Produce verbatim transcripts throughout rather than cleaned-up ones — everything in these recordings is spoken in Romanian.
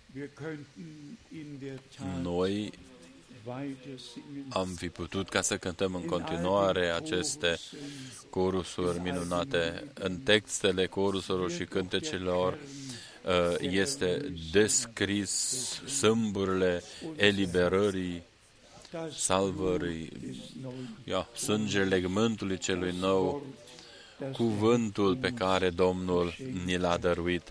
Noi am fi putut ca să cântăm în continuare aceste corusuri minunate. În textele corusurilor și cântecelor este descris sâmburile eliberării, salvării, ia, sângele legământului celui nou, cuvântul pe care Domnul ni l-a dăruit.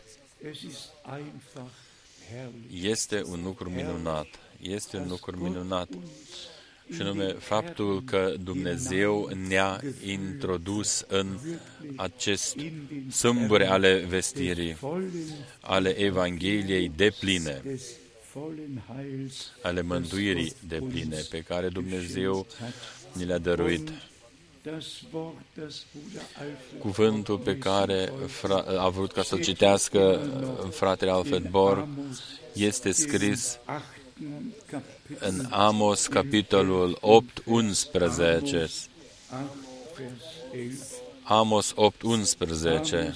Este un lucru minunat. Este un lucru minunat. Și anume faptul că Dumnezeu ne-a introdus în acest sâmbure ale vestirii, ale Evangheliei depline, ale mântuirii depline, pe care Dumnezeu ni le-a dăruit. Cuvântul pe care a vrut ca să-l citească fratele Alfred Borg este scris în Amos, capitolul opt, unsprezece. Amos opt, unsprezece.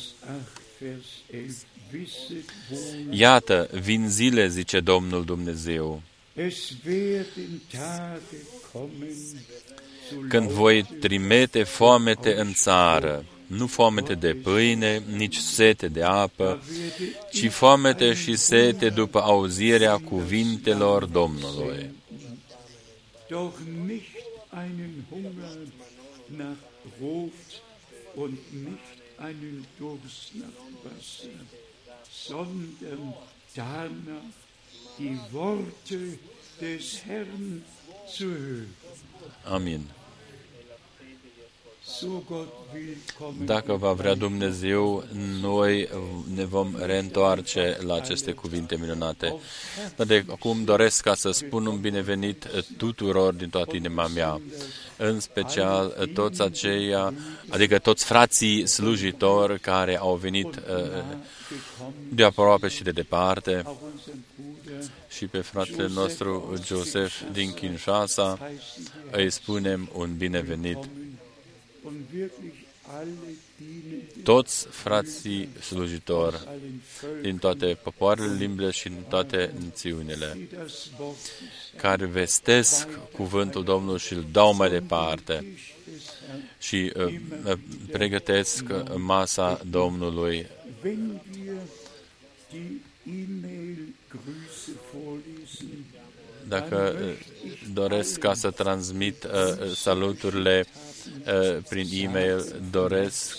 Iată, vin zile, zice Domnul Dumnezeu, când voi trimite foamete în țară, nu foamete de pâine, nici sete de apă, ci foamete și sete după auzirea cuvintelor Domnului. Doch nicht einen Hunger nach Brot und nicht einen Durst nach Wasser, sondern danach die Worte des Herrn zu hören. Amin. Dacă va vrea Dumnezeu, noi ne vom reîntoarce la aceste cuvinte minunate. Dar de acum doresc ca să spun un binevenit tuturor din toată inima mea, în special toți aceia, adică toți frații slujitori care au venit de aproape și de departe, și pe fratele nostru Joseph din Kinshasa îi spunem un binevenit. Toți frații slujitori din toate popoarele, limbile și din toate națiunile care vestesc cuvântul Domnului și îl dau mai departe și uh, pregătesc masa Domnului. Dacă doresc ca să transmit uh, saluturile uh, prin e-mail, doresc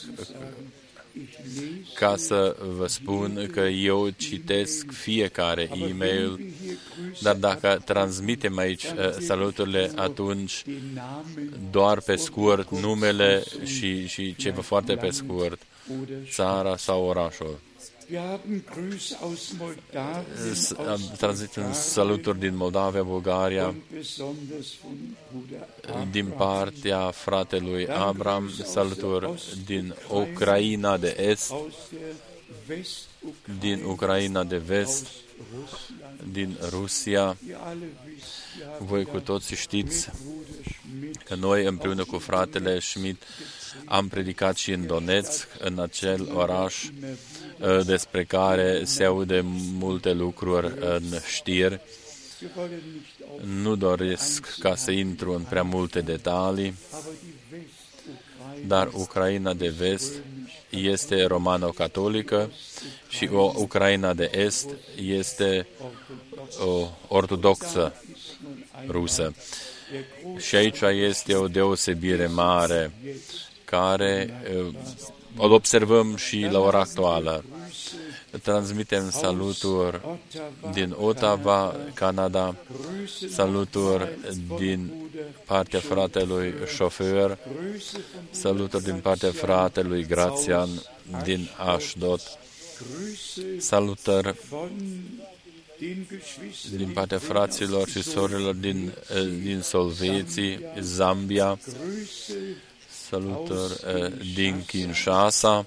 ca să vă spun că eu citesc fiecare e-mail, dar dacă transmitem aici uh, saluturile, atunci doar pe scurt numele și, și ceva foarte pe scurt, țara sau orașul. Transmitem saluturi din Moldavia, Bulgaria, din partea fratelui Abram, saluturi din Ucraina de Est, din Ucraina de Vest, din Rusia. Voi cu toții știți că noi împreună cu fratele Schmidt am predicat și în Donetsk, în acel oraș despre care se aude multe lucruri în știri. Nu doresc ca să intru în prea multe detalii, dar Ucraina de Vest este romano-catolică și o Ucraina de Est este o ortodoxă rusă. Și aici este o deosebire mare care o observăm și la ora actuală. Transmitem saluturi din Ottawa, Canada, saluturi din partea fratelui Șofer, saluturi din partea fratelui Grațian din Ashdod, salutări din partea fraților și sorilor din, din Solveții, Zambia, saluturi din Kinshasa,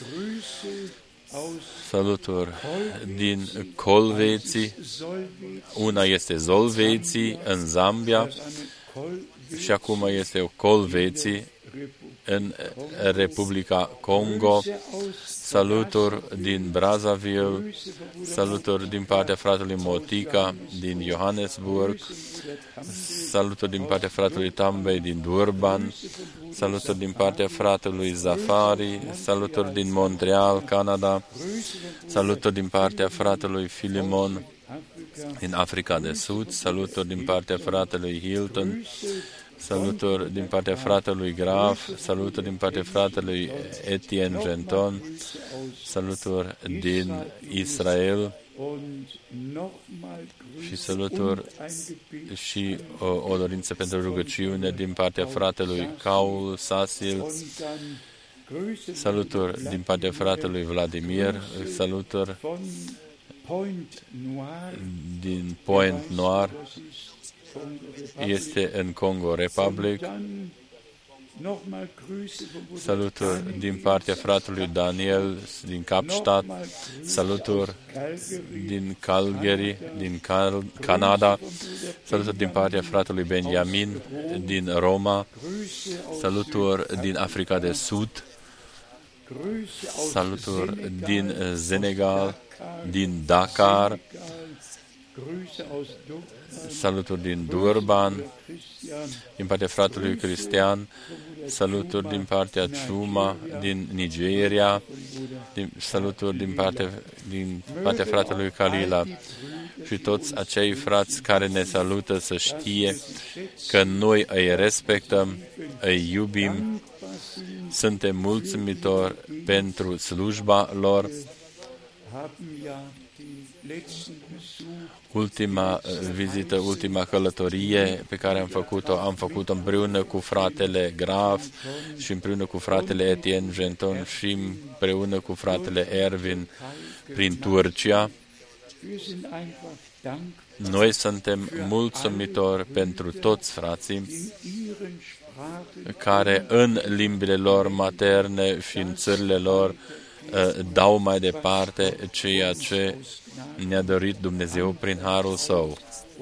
saluturi din Kolveții, una este Zolveții în Zambia și acum este Kolveții în Republica Congo, saluturi din Brazzaville, saluturi din partea fratelui Motica din Johannesburg, saluturi din partea fratelui Tambay din Durban, saluturi din partea fratelui Zafari, saluturi din Montreal, Canada, saluturi din partea fratelui Filimon din Africa de Sud, saluturi din partea fratelui Hilton, saluturi din partea fratelui Graf, saluturi din partea fratelui Etienne Genton, saluturi din Israel și saluturi și o, o dorință pentru rugăciune din partea fratelui Caul Sasil, saluturi din partea fratelui Vladimir, saluturi din Point Noir, este în Congo Republic. Saluturi din partea fratelui Daniel din Kapstadt, saluturi din Calgary, din Canada, saluturi din partea fratelui Benjamin din Roma, saluturi din Africa de Sud, saluturi din Senegal, din Dakar, saluturi din Durban, din partea fratelui Cristian, saluturi din partea Chuma, din Nigeria, din, saluturi din partea, din partea fratelui Kalila și toți acei frați care ne salută să știe că noi îi respectăm, îi iubim, suntem mulțumitori pentru slujba lor. Ultima vizită, ultima călătorie pe care am făcut-o, am făcut-o împreună cu fratele Graf și împreună cu fratele Etienne Genton și împreună cu fratele Erwin prin Turcia. Noi suntem mulțumitori pentru toți frații care în limbile lor materne și în țările lor dau mai departe ceea ce ne-a dorit Dumnezeu prin harul Său.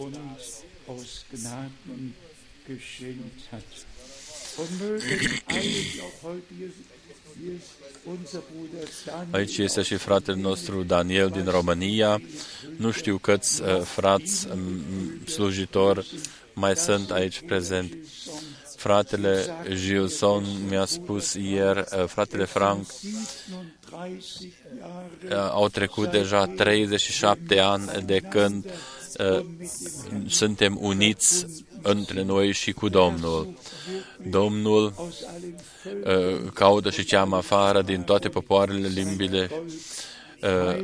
Aici este și fratele nostru Daniel din România. Nu știu câți uh, frați um, slujitori mai sunt aici prezent. Fratele Gilson mi-a spus ieri, uh, fratele Frank, uh, au trecut deja treizeci și șapte ani de când uh, suntem uniți între noi și cu Domnul. Domnul uh, caută și cheamă afară din toate popoarele, limbile. Uh,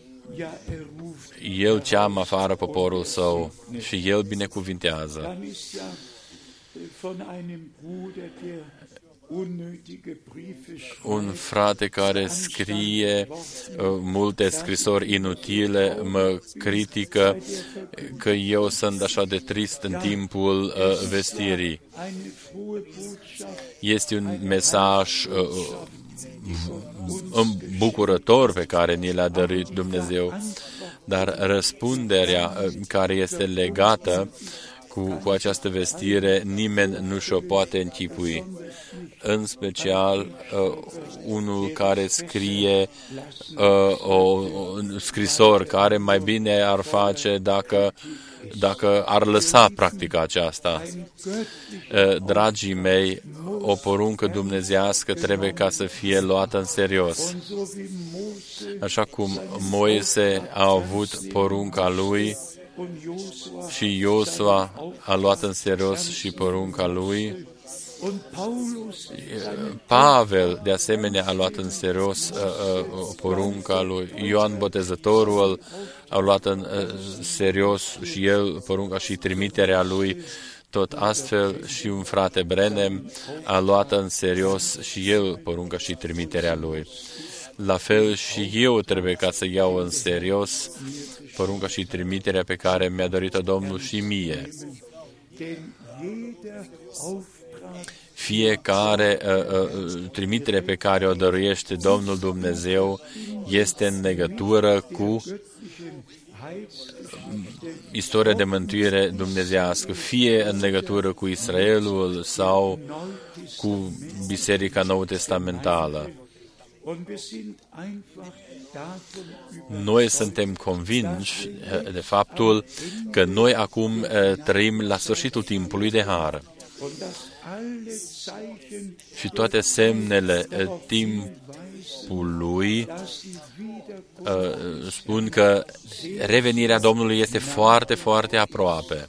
El cheamă afară poporul Său și El binecuvintează. Un frate care scrie uh, multe scrisori inutile mă critică că eu sunt așa de trist în timpul uh, vestirii. Este un mesaj uh, îmbucurător pe care ni l-a dăruit Dumnezeu, dar răspunderea uh, care este legată Cu, cu această vestire, nimeni nu și-o poate închipui. În special, uh, unul care scrie uh, o, un scrisor, care mai bine ar face dacă, dacă ar lăsa practica aceasta. Uh, dragii mei, o poruncă dumnezeiască trebuie ca să fie luată în serios. Așa cum Moise a avut porunca lui, și Iosua a luat în serios și porunca lui. Pavel, de asemenea, a luat în serios uh, uh, porunca lui. Ioan Botezătorul a luat în uh, serios și el porunca și trimiterea lui. Tot astfel și un frate Brenem a luat în serios și el porunca și trimiterea lui. La fel și eu trebuie ca să iau în serios porunca și trimiterea pe care mi-a dorit-o Domnul și mie. Fiecare uh, uh, trimitere pe care o dăruiește Domnul Dumnezeu este în legătură cu istoria de mântuire dumnezeiască, fie în legătură cu Israelul sau cu Biserica Nou Testamentală. Noi suntem convinși de faptul că noi acum trăim la sfârșitul timpului de har. Și toate semnele timpului spun că revenirea Domnului este foarte, foarte aproape.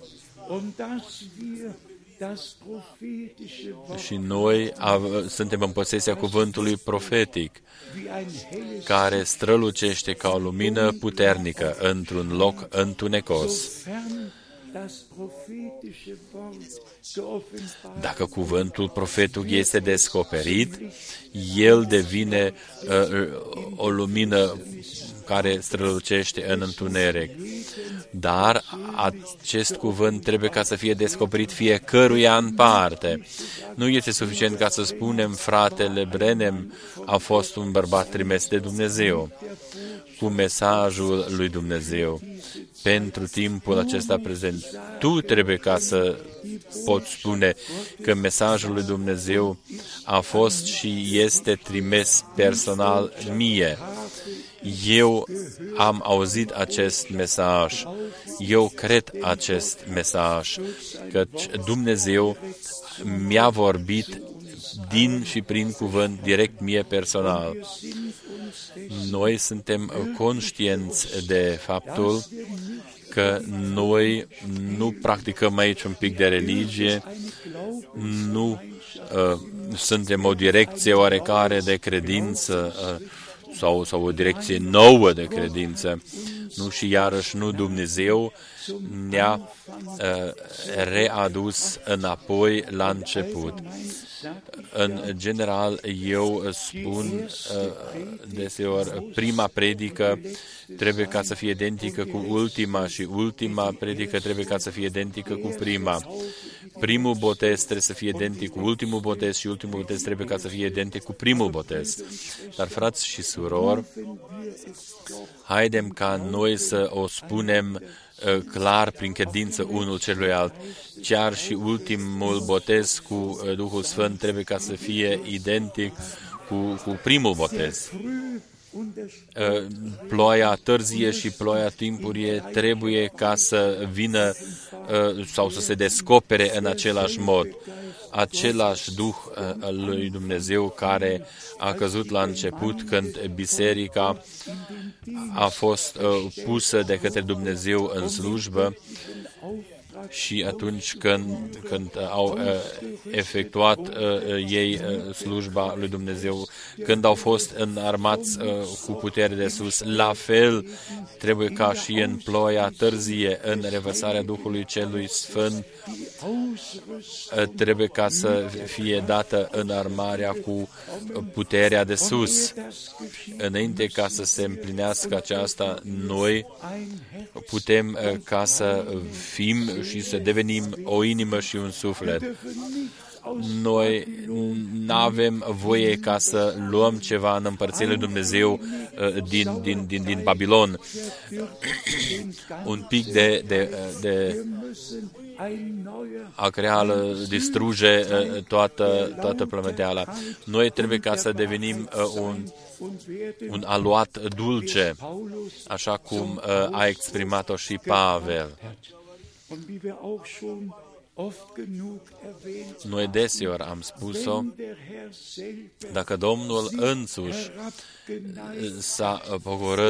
Și noi suntem în posesia cuvântului profetic, care strălucește ca o lumină puternică într-un loc întunecos. Dacă cuvântul profetic este descoperit, el devine uh, o lumină care strălucește în întuneric. Dar acest cuvânt trebuie ca să fie descoperit fiecăruia în parte. Nu este suficient ca să spunem fratele Branham a fost un bărbat trimis de Dumnezeu cu mesajul lui Dumnezeu pentru timpul acesta prezent. Tu trebuie ca să poți spune că mesajul lui Dumnezeu a fost și este trimis personal mie. Eu am auzit acest mesaj, eu cred acest mesaj, căci Dumnezeu mi-a vorbit din și prin cuvânt direct mie personal. Noi suntem conștienți de faptul că noi nu practicăm aici un pic de religie, nu uh, suntem o direcție oarecare de credință uh, sau, sau o direcție nouă de credință. Nu, și iarăși nu Dumnezeu ne-a uh, readus înapoi la început. În general, eu spun uh, deseori, prima predică trebuie ca să fie identică cu ultima și ultima predică trebuie ca să fie identică cu prima. Primul botez trebuie să fie identic cu ultimul botez și ultimul botez trebuie ca să fie identic cu primul botez. Dar, frați și surori, haidem ca noi să o spunem uh, clar prin credință unul celuilalt. Chiar și ultimul botez cu uh, Duhul Sfânt trebuie ca să fie identic cu, cu primul botez. Uh, ploaia târzie și ploaia timpurie trebuie ca să vină uh, sau să se descopere în același mod. Același Duh uh, al lui Dumnezeu care a căzut la început când biserica a fost uh, pusă de către Dumnezeu în slujbă și atunci când, când au uh, efectuat uh, ei uh, slujba lui Dumnezeu, când au fost înarmați uh, cu putere de sus, la fel trebuie ca și în ploaia târzie, în revărsarea Duhului Celui Sfânt, uh, trebuie ca să fie dată înarmarea cu puterea de sus. Înainte ca să se împlinească aceasta, noi putem uh, ca să fim și să devenim o inimă și un suflet. Noi nu avem voie ca să luăm ceva în împărțirea lui Dumnezeu din, din, din, din Babilon. Un pic de, de, de acreală distruge toată, toată plămădeala. Noi trebuie ca să devenim un, un aluat dulce, așa cum a exprimat-o și Pavel. Noi deseori am spus-o, dacă Domnul însuși s-a pogorât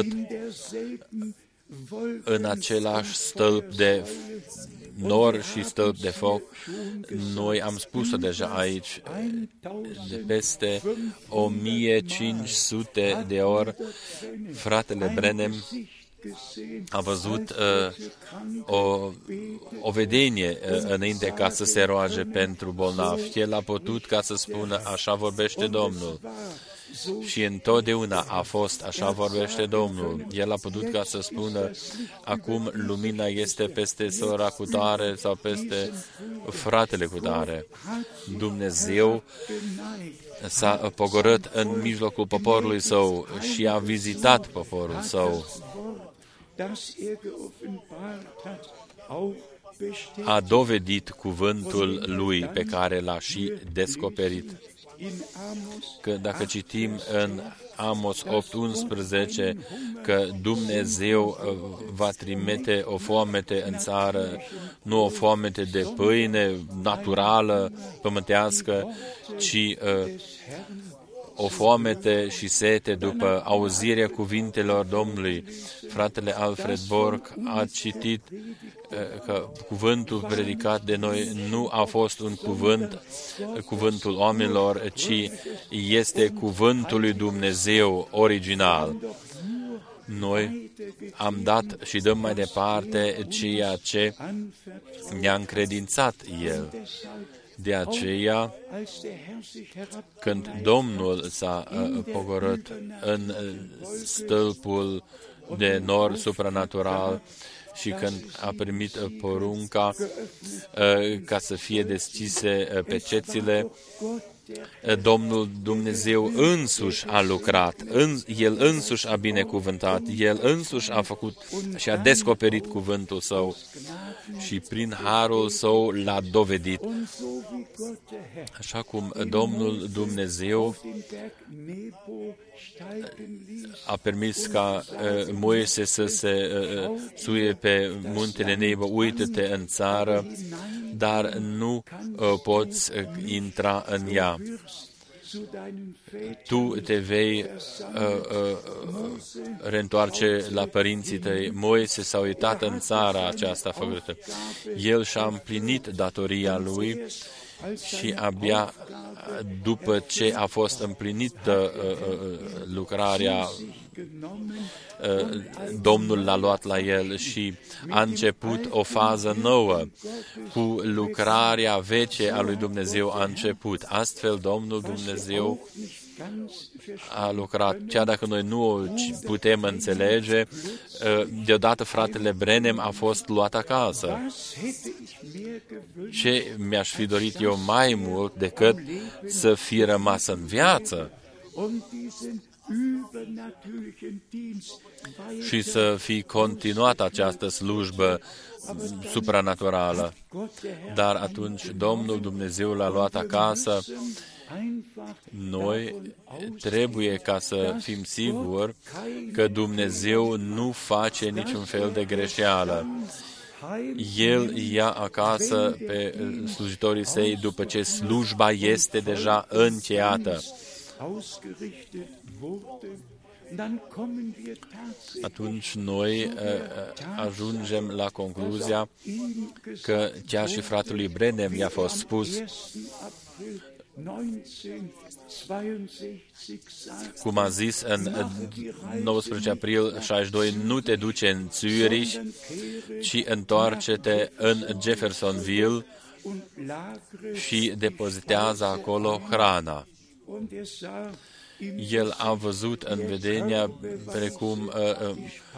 în același stâlp de nor și stâlp de foc, noi am spus-o deja aici, de peste o mie cinci sute de ori, fratele Branham a văzut uh, o, o vedenie uh, înainte ca să se roage pentru bolnavi. El a putut ca să spună, așa vorbește Domnul. Și întotdeauna a fost, așa vorbește Domnul. El a putut ca să spună, acum lumina este peste sora cu tare sau peste fratele cu tare. Dumnezeu s-a pogorât în mijlocul poporului său și a vizitat poporul său. A dovedit cuvântul lui pe care l-a și descoperit. că dacă citim în Amos opt unsprezece că Dumnezeu va trimite o foamete în țară, nu o foamete de pâine naturală, pământească, ci uh, o foamete și sete după auzirea cuvintelor Domnului. Fratele Alfred Borg a citit că cuvântul predicat de noi nu a fost un cuvânt, cuvântul oamenilor, ci este cuvântul lui Dumnezeu original. Noi am dat și dăm mai departe ceea ce ne-a încredințat El. De aceea, când Domnul s-a uh, pogorât în uh, stâlpul de nor supranatural și când a primit uh, porunca uh, ca să fie deschise uh, pecețile, Domnul Dumnezeu însuși a lucrat, în, El însuși a binecuvântat, El însuși a făcut și a descoperit cuvântul Său și prin harul Său l-a dovedit. Așa cum Domnul Dumnezeu a permis ca uh, Moise să se uh, suie pe muntele Nebo, uită-te în țară, dar nu uh, poți uh, intra în ea. Tu te vei uh, uh, reîntoarce la părinții tăi. Moise s-a uitat în țara aceasta făcută. El și-a împlinit datoria lui și abia după ce a fost împlinită uh, uh, lucrarea, uh, Domnul l-a luat la el și a început o fază nouă. Cu lucrarea vece a lui Dumnezeu a început. Astfel, Domnul Dumnezeu a lucrat. Chiar dacă noi nu o putem înțelege, deodată fratele Branham a fost luat acasă. Ce mi-aș fi dorit eu mai mult decât să fi rămas în viață și să fi continuat această slujbă supranaturală. Dar atunci Domnul Dumnezeu l-a luat acasă. Noi trebuie ca să fim siguri că Dumnezeu nu face niciun fel de greșeală. El ia acasă pe slujitorii săi după ce slujba este deja încheiată. Atunci noi uh, ajungem la concluzia că chiar și fratelui Branham i-a fost spus, cum a zis în nouăsprezece april șaizeci și doi, nu te duce în Zürich, ci întoarce-te în Jeffersonville și depozitează acolo hrana. El a văzut în vedenia precum uh,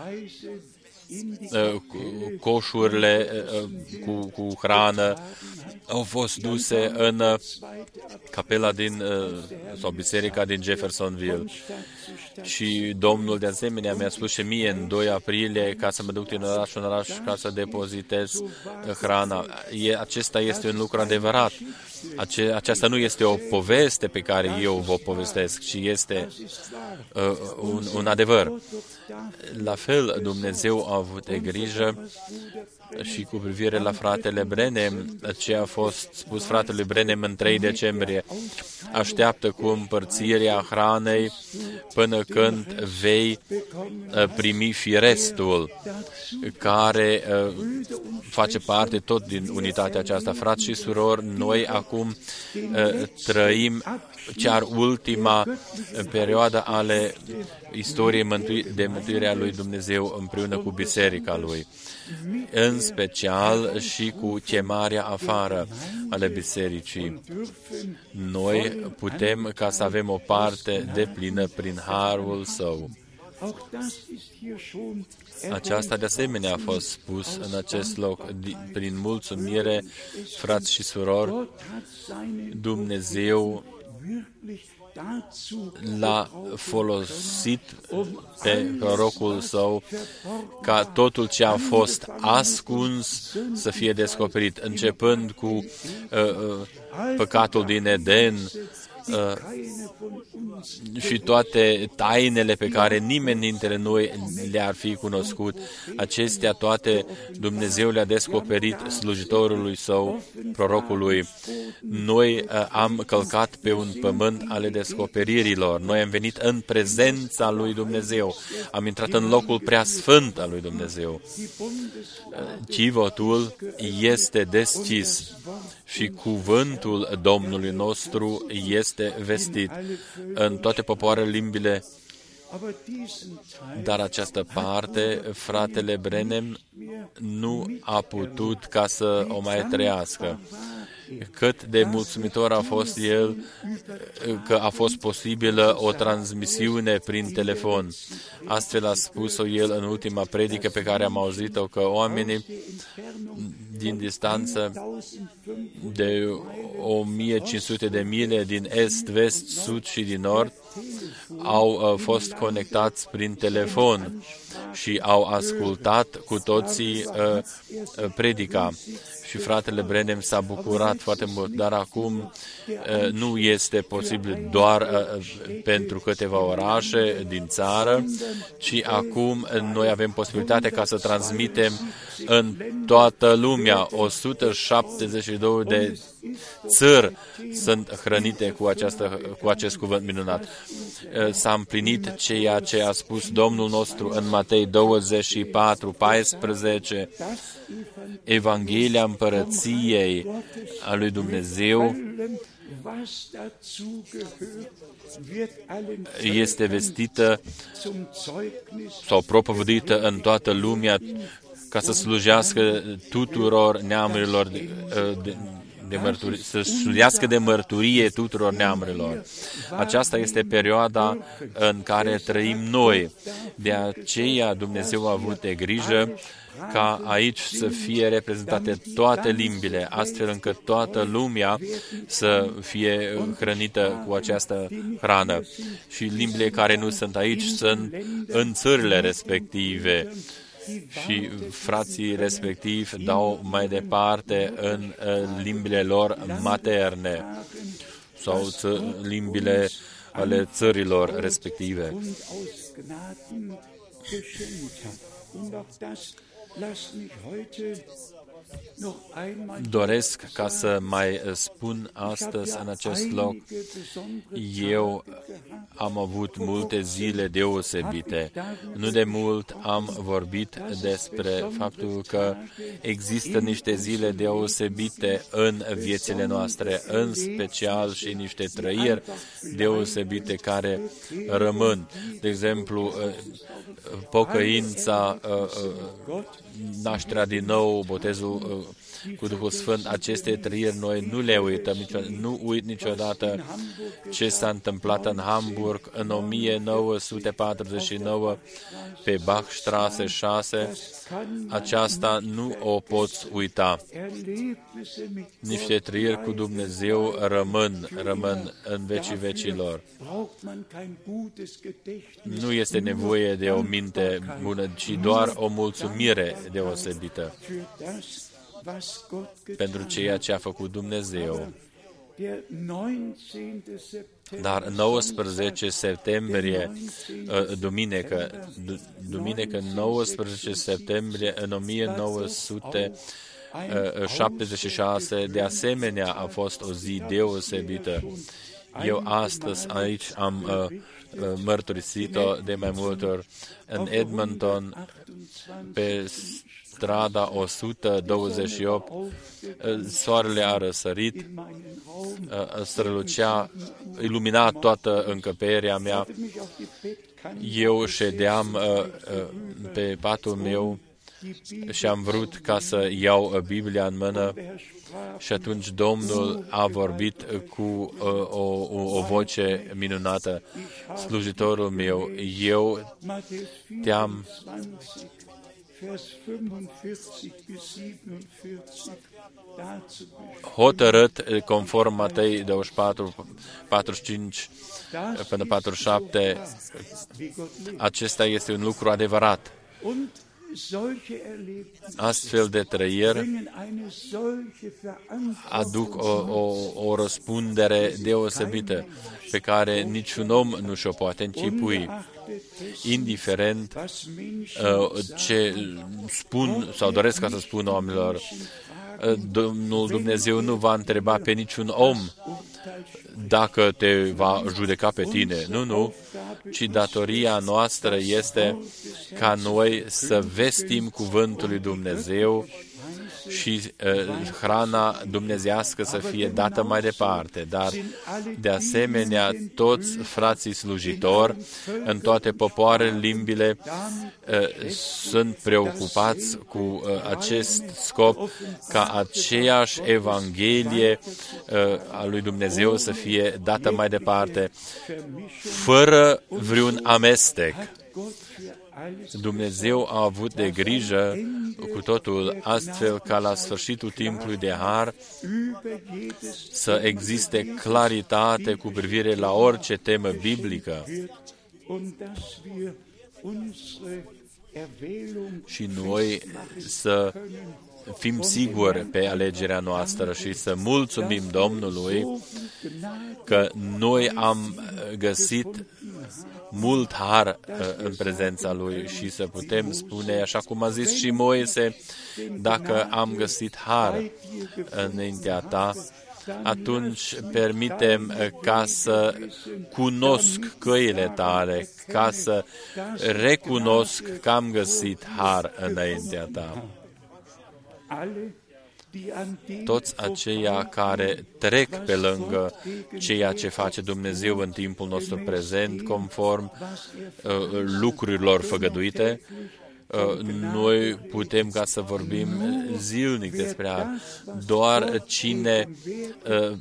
uh, coșurile uh, cu, cu hrană au fost duse în uh, capela din, uh, sau biserica din Jeffersonville. Și Domnul de asemenea mi-a spus și mie în doi aprilie ca să mă duc din oraș în oraș ca să depozitez uh, hrana. E, acesta este un lucru adevărat. Ace, aceasta nu este o poveste pe care eu vă povestesc, ci este uh, un, un adevăr. La fel, Dumnezeu a avut de grijă și cu privire la fratele Branham, ce a fost spus fratelui Branham în trei decembrie. Așteaptă cu împărțirea hranei până când vei primi firestul, care face parte tot din unitatea aceasta. Frați și surori, noi acum trăim chiar ultima perioadă ale istoriei de mântuire a lui Dumnezeu împreună cu biserica lui, în special și cu chemarea afară ale bisericii. Noi putem ca să avem o parte deplină prin harul Său. Aceasta de asemenea a fost spus în acest loc prin mulțumire, frați și surori. Dumnezeu l-a folosit pe prorocul Său ca totul ce a fost ascuns să fie descoperit, începând cu uh, uh, păcatul din Eden, și toate tainele pe care nimeni dintre noi le-ar fi cunoscut. Acestea toate Dumnezeu le-a descoperit slujitorului său, prorocului. Noi am călcat pe un pământ ale descoperirilor. Noi am venit în prezența lui Dumnezeu. Am intrat în locul preasfânt al lui Dumnezeu. Chivotul este deschis și cuvântul Domnului nostru este vestit în toate popoarele, limbile. Dar această parte, fratele Branham nu a putut ca să o mai trăiască. Cât de mulțumitor a fost el că a fost posibilă o transmisiune prin telefon. Astfel a spus-o el în ultima predică pe care am auzit-o, că oamenii din distanță de o mie cinci sute de mile din est, vest, sud și din nord au fost conectați prin telefon și au ascultat cu toții predica. Și fratele Branham s-a bucurat foarte mult, dar acum nu este posibil doar pentru câteva orașe din țară, ci acum noi avem posibilitatea ca să transmitem în toată lumea. o sută șaptezeci și două de țări sunt hrănite cu, această, cu acest cuvânt minunat. S-a împlinit ceea ce a spus Domnul nostru în Matei douăzeci și patru, paisprezece, Evanghelia Împărăției a lui Dumnezeu este vestită sau propovăduită în toată lumea ca să slujească tuturor neamurilor de, de, de mărturie, să slujească de mărturie tuturor neamurilor. Aceasta este perioada în care trăim noi. De aceea Dumnezeu a avut de grijă ca aici să fie reprezentate toate limbile, astfel încât toată lumea să fie hrănită cu această hrană. Și limbile care nu sunt aici sunt în țările respective. Și frații respectiv dau mai departe în limbile lor materne sau limbile ale țărilor respective. Doresc ca să mai spun astăzi în acest loc, eu am avut multe zile deosebite. Nu de mult am vorbit despre faptul că există niște zile deosebite în viețile noastre, în special și niște trăiri deosebite care rămân. De exemplu, pocăința, nașterea din nou, botezul cu Duhul Sfânt, aceste trăiri noi nu le uităm niciodată. Nu uit niciodată ce s-a întâmplat în Hamburg în o mie nouă sute patruzeci și nouă pe Bachstraße șase. Aceasta nu o poți uita. Niște trăiri cu Dumnezeu rămân, rămân în vecii vecilor. Nu este nevoie de o minte bună, ci doar o mulțumire deosebită pentru ceea ce a făcut Dumnezeu. Dar nouăsprezece septembrie, duminică, duminică nouăsprezece septembrie în o mie nouă sute șaptezeci și șase, de asemenea a fost o zi deosebită. Eu astăzi aici am uh, mărturisit-o de mai multe ori în Edmonton, pe strada o sută douăzeci și opt, soarele a răsărit, strălucea, ilumina toată încăperea mea. Eu ședeam pe patul meu și am vrut ca să iau Biblia în mână și atunci Domnul a vorbit cu o, o, o voce minunată. Slujitorul meu, eu te-am hotărât, conform Matei douăzeci și patru, patruzeci și cinci până patruzeci și șapte, acesta este un lucru adevărat. Astfel de trăieri aduc o, o, o răspundere deosebită pe care niciun om nu și-o poate închipui, indiferent uh, ce spun sau doresc ca să spun oamenilor. Uh, Domnul Dumnezeu nu va întreba pe niciun om dacă te va judeca pe tine. Nu, nu, ci datoria noastră este ca noi să vestim cuvântul lui Dumnezeu și uh, hrana dumnezească să fie dată mai departe. Dar, de asemenea, toți frații slujitori în toate popoarele, limbile, uh, sunt preocupați cu uh, acest scop ca aceeași Evanghelie uh, a lui Dumnezeu să fie dată mai departe, fără vreun amestec. Dumnezeu a avut de grijă cu totul, astfel ca la sfârșitul timpului de har să existe claritate cu privire la orice temă biblică și noi să fim siguri pe alegerea noastră și să mulțumim Domnului că noi am găsit mult har în prezența Lui și să putem spune, așa cum a zis și Moise, dacă am găsit har înaintea ta, atunci permitem ca să cunosc căile tale, ca să recunosc că am găsit har înaintea ta. Toți aceia care trec pe lângă ceea ce face Dumnezeu în timpul nostru prezent, conform uh, lucrurilor făgăduite, uh, noi putem ca să vorbim zilnic despre har. Doar cine uh,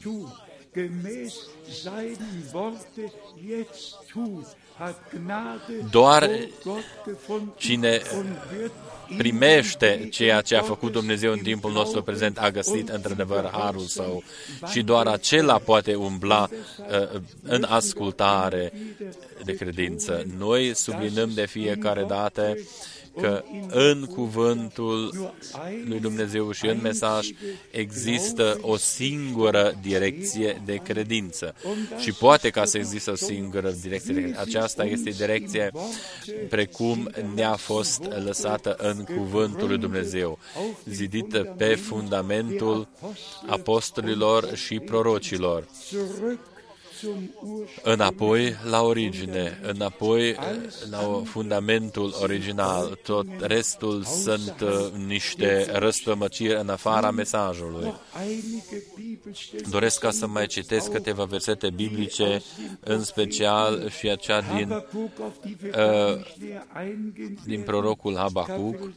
doar cine primește ceea ce a făcut Dumnezeu în timpul nostru prezent, a găsit într-adevăr harul său și doar acela poate umbla uh, în ascultare de credință. Noi sublinăm de fiecare dată că în cuvântul lui Dumnezeu și în mesaj există o singură direcție de credință. Și poate ca să există o singură direcție de credință. Aceasta este direcție precum ne-a fost lăsată în cuvântul lui Dumnezeu, zidită pe fundamentul apostolilor și prorocilor. Înapoi la origine, înapoi la fundamentul original. Tot restul sunt uh, niște răstămăciri în afara mesajului. Doresc ca să mai citesc câteva versete biblice, în special și acea din, uh, din prorocul Habacuc.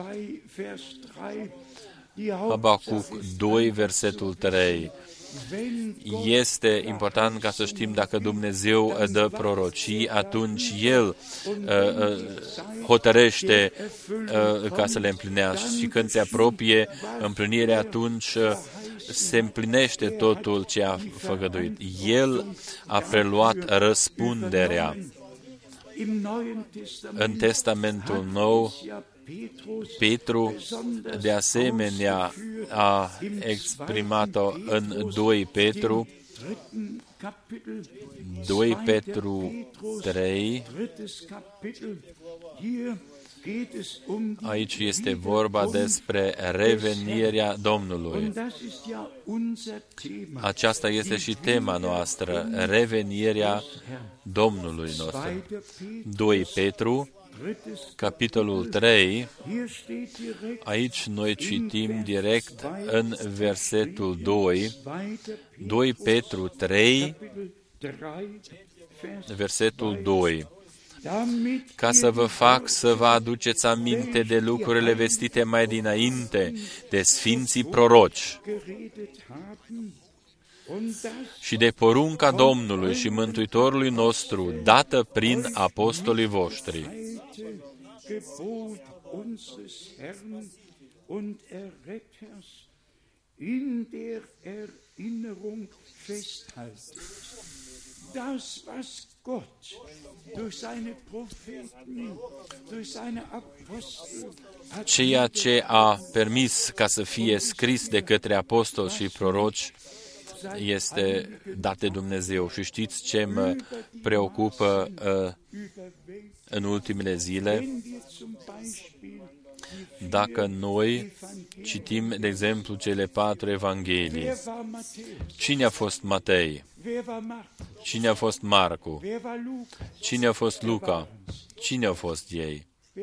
Habacuc doi, versetul trei. Este important ca să știm dacă Dumnezeu dă prorocii, atunci El uh, uh, hotărăște uh, ca să le împlinească și când se apropie împlinirea, atunci uh, se împlinește totul ce a făgăduit. El a preluat răspunderea. În Testamentul Nou, Petru, de asemenea, a exprimat-o în doi Petru, doi Petru trei. Aici este vorba despre revenirea Domnului. Aceasta este și tema noastră, revenirea Domnului nostru. doi Petru, capitolul trei, aici noi citim direct în versetul doi, doi Petru trei, versetul doi. Ca să vă fac să vă aduceți aminte de lucrurile vestite mai dinainte de sfinții proroci și de porunca Domnului și Mântuitorului nostru, dată prin apostolii voștri. Ceea ce a permis ca să fie scris de către apostoli și proroci este dat de Dumnezeu. Și știți ce mă preocupă uh, în ultimele zile? Dacă noi citim, de exemplu, cele patru evanghelii, cine a fost Matei? Cine a fost Marcu? Cine a fost Luca? Cine au fost ei?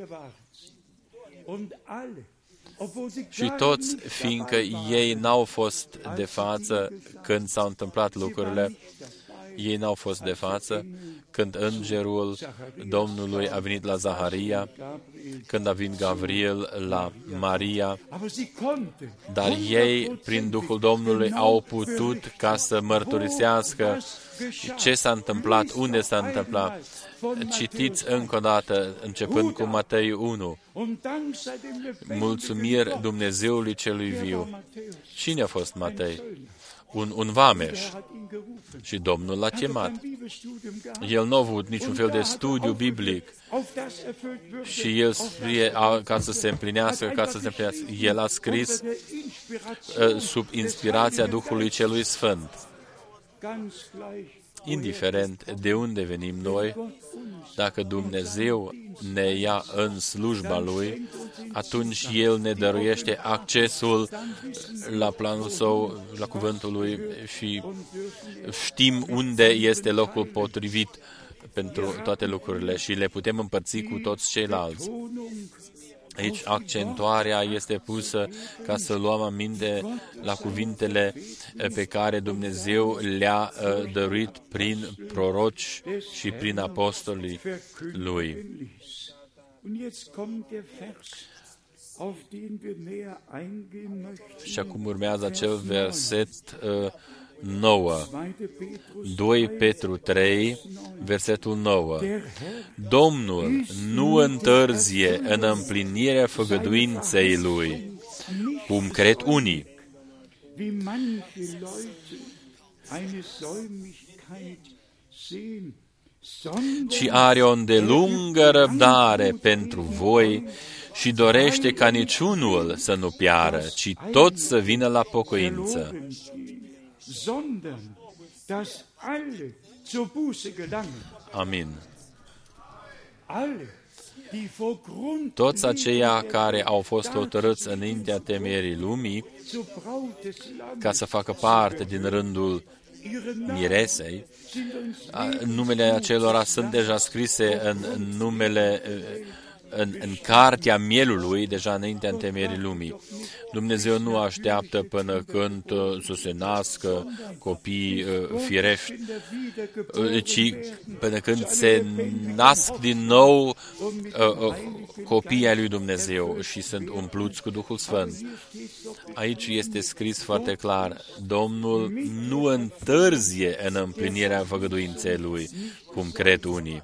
Și toți, fiindcă ei n-au fost de față când s-au întâmplat lucrurile, ei n-au fost de față când îngerul Domnului a venit la Zaharia, când a venit Gabriel la Maria, dar ei, prin Duhul Domnului, au putut ca să mărturisească ce s-a întâmplat, unde s-a întâmplat. Citiți încă o dată, începând cu Matei unu. Mulțumiri Dumnezeului celui viu. Cine a fost Matei? Un, un vameș. Și Domnul l-a chemat. El nu a avut niciun fel de studiu biblic. Și el scrie ca să se împlinească, ca să se împlinească. El a scris uh, sub inspirația Duhului Celui Sfânt. Indiferent de unde venim noi, dacă Dumnezeu ne ia în slujba Lui, atunci El ne dăruiește accesul la planul Său, la cuvântul Lui și știm unde este locul potrivit pentru toate lucrurile și le putem împărți cu toți ceilalți. Aici accentuarea este pusă ca să luăm aminte la cuvintele pe care Dumnezeu le-a dăruit prin proroci și prin apostolii Lui. Și acum urmează acel verset uh, nouă. doi Petru trei, versetul nouă. Domnul nu întârzie în împlinirea făgăduinței Lui, cum cred unii, ci are o îndelungă răbdare pentru voi și dorește ca niciunul să nu piară, ci toți să vină la pocăință. Amin. Toți aceia care au fost hotărâți înaintea temerii lumii ca să facă parte din rândul miresei, numele acelora sunt deja scrise în numele În, în cartea mielului, deja înaintea întemeierii lumii. Dumnezeu nu așteaptă până când uh, să se nască copii uh, firești, uh, ci până când se nasc din nou uh, uh, copiii ai lui Dumnezeu și sunt umpluți cu Duhul Sfânt. Aici este scris foarte clar, Domnul nu întârzie în împlinirea făgăduinței Lui, cum cred unii.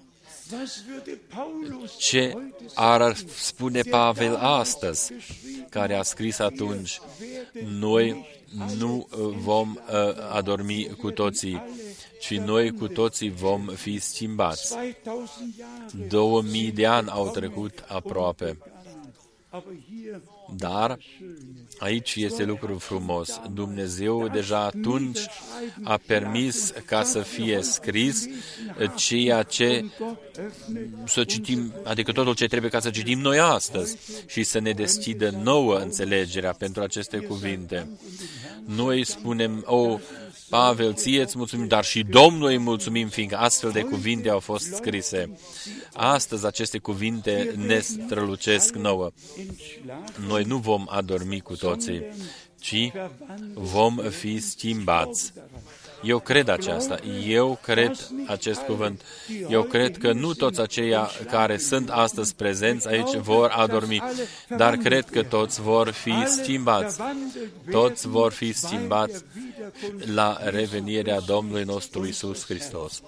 Ce ar spune Pavel astăzi, care a scris atunci, noi nu vom adormi cu toții, ci noi cu toții vom fi schimbați. Două mii de ani au trecut aproape. Dar aici este lucru frumos. Dumnezeu deja atunci a permis ca să fie scris ceea ce să citim, adică totul ce trebuie ca să citim noi astăzi și să ne deschidă nouă înțelegerea pentru aceste cuvinte. Noi spunem, oh, Pavel, ție îți mulțumim, dar și Domnului îi mulțumim, fiindcă astfel de cuvinte au fost scrise. Astăzi aceste cuvinte ne strălucesc nouă. Noi nu vom adormi cu toții, ci vom fi schimbați. Eu cred aceasta, eu cred acest cuvânt. Eu cred că nu toți aceia care sunt astăzi prezenți aici vor adormi, dar cred că toți vor fi schimbați. Toți vor fi schimbați la revenirea Domnului nostru Iisus Hristos.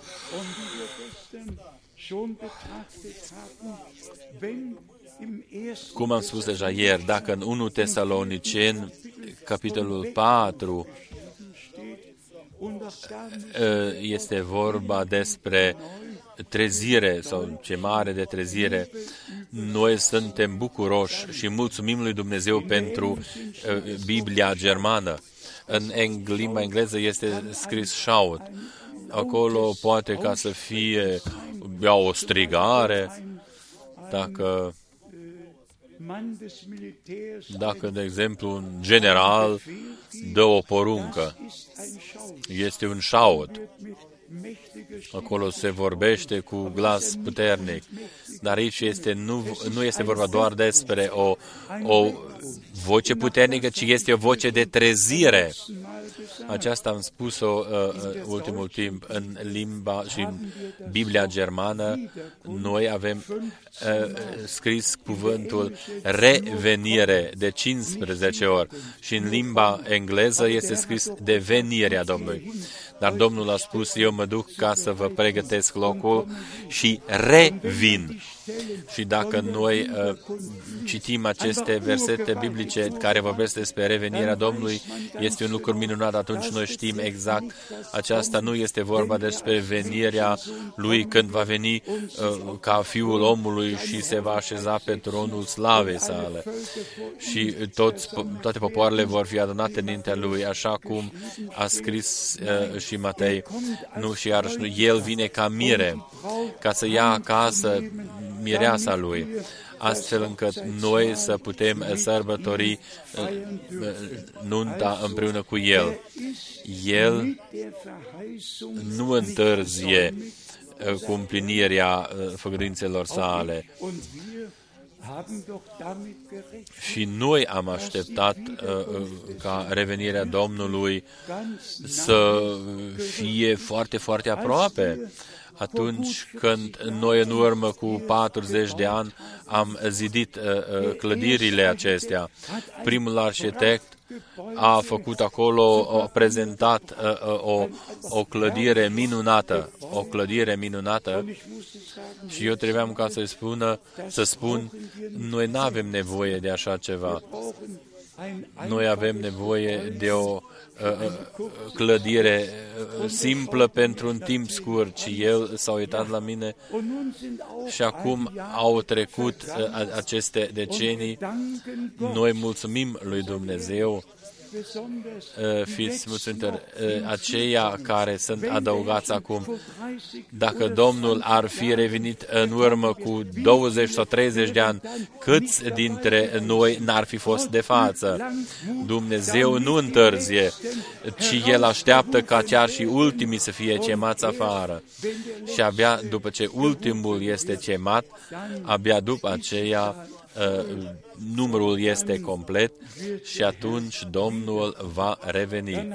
Cum am spus deja ieri, dacă în unu Tesaloniceni, capitolul patru, este vorba despre trezire sau chemare de trezire. Noi suntem bucuroși și mulțumim lui Dumnezeu pentru Biblia germană. În eng- limba engleză este scris shout. Acolo poate ca să fie ia o strigare, dacă Dacă, de exemplu, un general dă o poruncă, este un șaut. Acolo se vorbește cu glas puternic. Dar aici este, nu, nu este vorba doar despre o, o voce puternică, ci este o voce de trezire. Aceasta am spus-o uh, ultimul timp în limba și în Biblia germană. Noi avem uh, scris cuvântul revenire de cincisprezece ori și în limba engleză este scris de venirea Domnului. Dar Domnul a spus, eu mă duc ca să vă pregătesc locul și revin. Și dacă noi uh, citim aceste versete biblice care vorbesc despre revenirea Domnului, este un lucru minunat, atunci noi știm exact. Aceasta nu este vorba despre venirea Lui când va veni uh, ca Fiul omului și se va așeza pe tronul slavei sale. Și toți, toate popoarele vor fi adunate înaintea Lui, așa cum a scris uh, și Matei. Nu, și iarăși nu. El vine ca mire, ca să ia acasă mireasa Lui, astfel încât noi să putem sărbători nunta împreună cu El. El nu întârzie cu împlinirea făgăduințelor sale. Și noi am așteptat uh, ca revenirea Domnului să fie foarte, foarte aproape. Atunci când noi în urmă cu patruzeci de ani am zidit uh, clădirile acestea, primul arhitect a făcut acolo, a prezentat uh, o, o clădire minunată, o clădire minunată și eu trebuiam ca să spună, să spun, noi nu avem nevoie de așa ceva. Noi avem nevoie de o uh, clădire simplă pentru un timp scurt și el s-a uitat la mine și acum au trecut uh, aceste decenii. Noi mulțumim lui Dumnezeu. Uh, fiți mulțumiți, uh, aceia care sunt adăugați acum. Dacă Domnul ar fi revenit în urmă cu douăzeci sau treizeci de ani, câți dintre noi n-ar fi fost de față? Dumnezeu nu întârzie, ci El așteaptă ca chiar și ultimii să fie chemați afară. Și abia după ce ultimul este chemat, abia după aceea Uh, numărul este complet și atunci Domnul va reveni.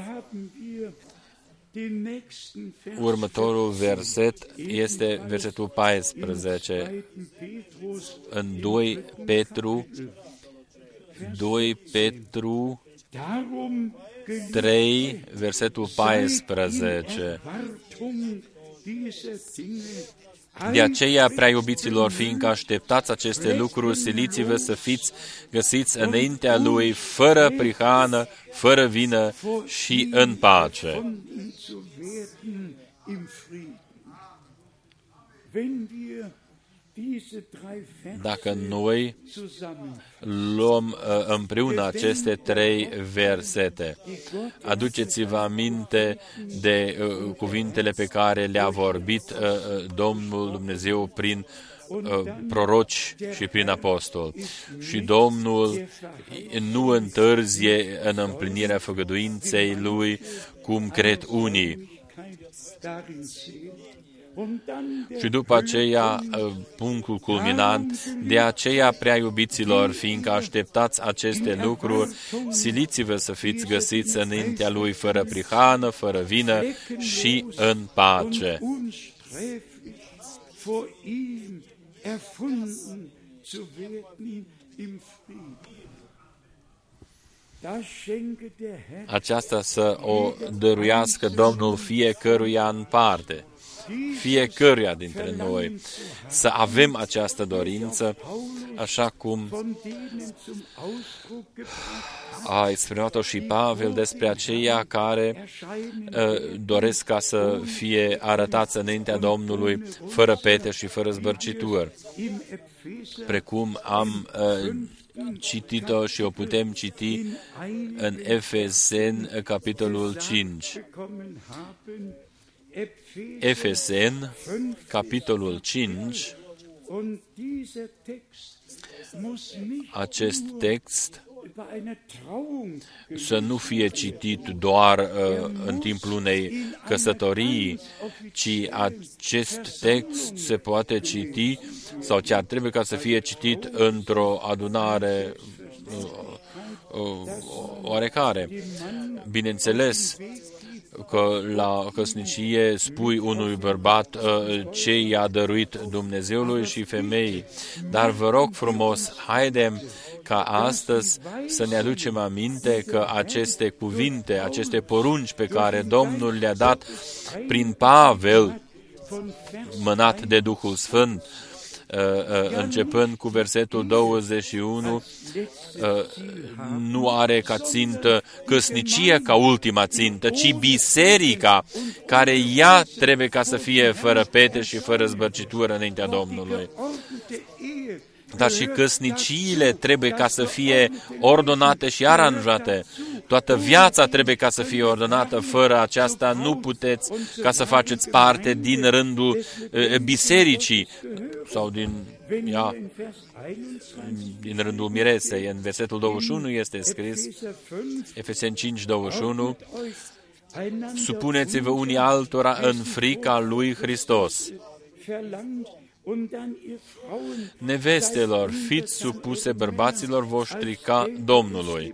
Următorul verset este versetul paisprezece. În doi Petru, doi Petru trei, versetul paisprezece. De aceea, prea iubiților, fiindcă așteptați aceste lucruri, siliți-vă să fiți găsiți înaintea Lui, fără prihană, fără vină și în pace. Dacă noi luăm uh, împreună aceste trei versete, aduceți-vă aminte de uh, cuvintele pe care le-a vorbit uh, Domnul Dumnezeu prin uh, proroci și prin apostol. Și Domnul nu întârzie în împlinirea făgăduinței Lui, cum cred unii. Și după aceea, punctul culminant, de aceea, prea iubiților, fiindcă așteptați aceste lucruri, siliți-vă să fiți găsiți înaintea Lui fără prihană, fără vină și în pace. Aceasta să o dăruiască Domnul fiecăruia în parte. fiecăruia dintre noi să avem această dorință, așa cum a exprimat-o și Pavel despre aceia care uh, doresc ca să fie arătați înaintea Domnului fără pete și fără zbărcitură. Precum am uh, citit-o și o putem citi în Efeseni, capitolul cinci. Efeseni, capitolul cinci, acest text să nu fie citit doar uh, în timpul unei căsătorii, ci acest text se poate citi sau chiar trebuie ca să fie citit într-o adunare uh, uh, oarecare. Bineînțeles că la căsnicie spui unui bărbat uh, ce i-a dăruit Dumnezeului și femeii, dar vă rog frumos, haidem ca astăzi să ne aducem aminte că aceste cuvinte, aceste porunci pe care Domnul le-a dat prin Pavel, mânat de Duhul Sfânt, începând cu versetul douăzeci și unu, nu are ca țintă căsnicia ca ultima țintă, ci biserica, care ea trebuie ca să fie fără pete și fără zbărcitură înaintea Domnului. Dar și căsniciile trebuie ca să fie ordonate și aranjate. Toată viața trebuie ca să fie ordonată. Fără aceasta nu puteți ca să faceți parte din rândul e, bisericii sau din, ia, din rândul miresei. În versetul douăzeci și unu este scris, Efeseni cinci, douăzeci și unu, supuneți-vă unii altora în frica lui Hristos. Nevestelor, fiți supuse bărbaților voștri ca Domnului.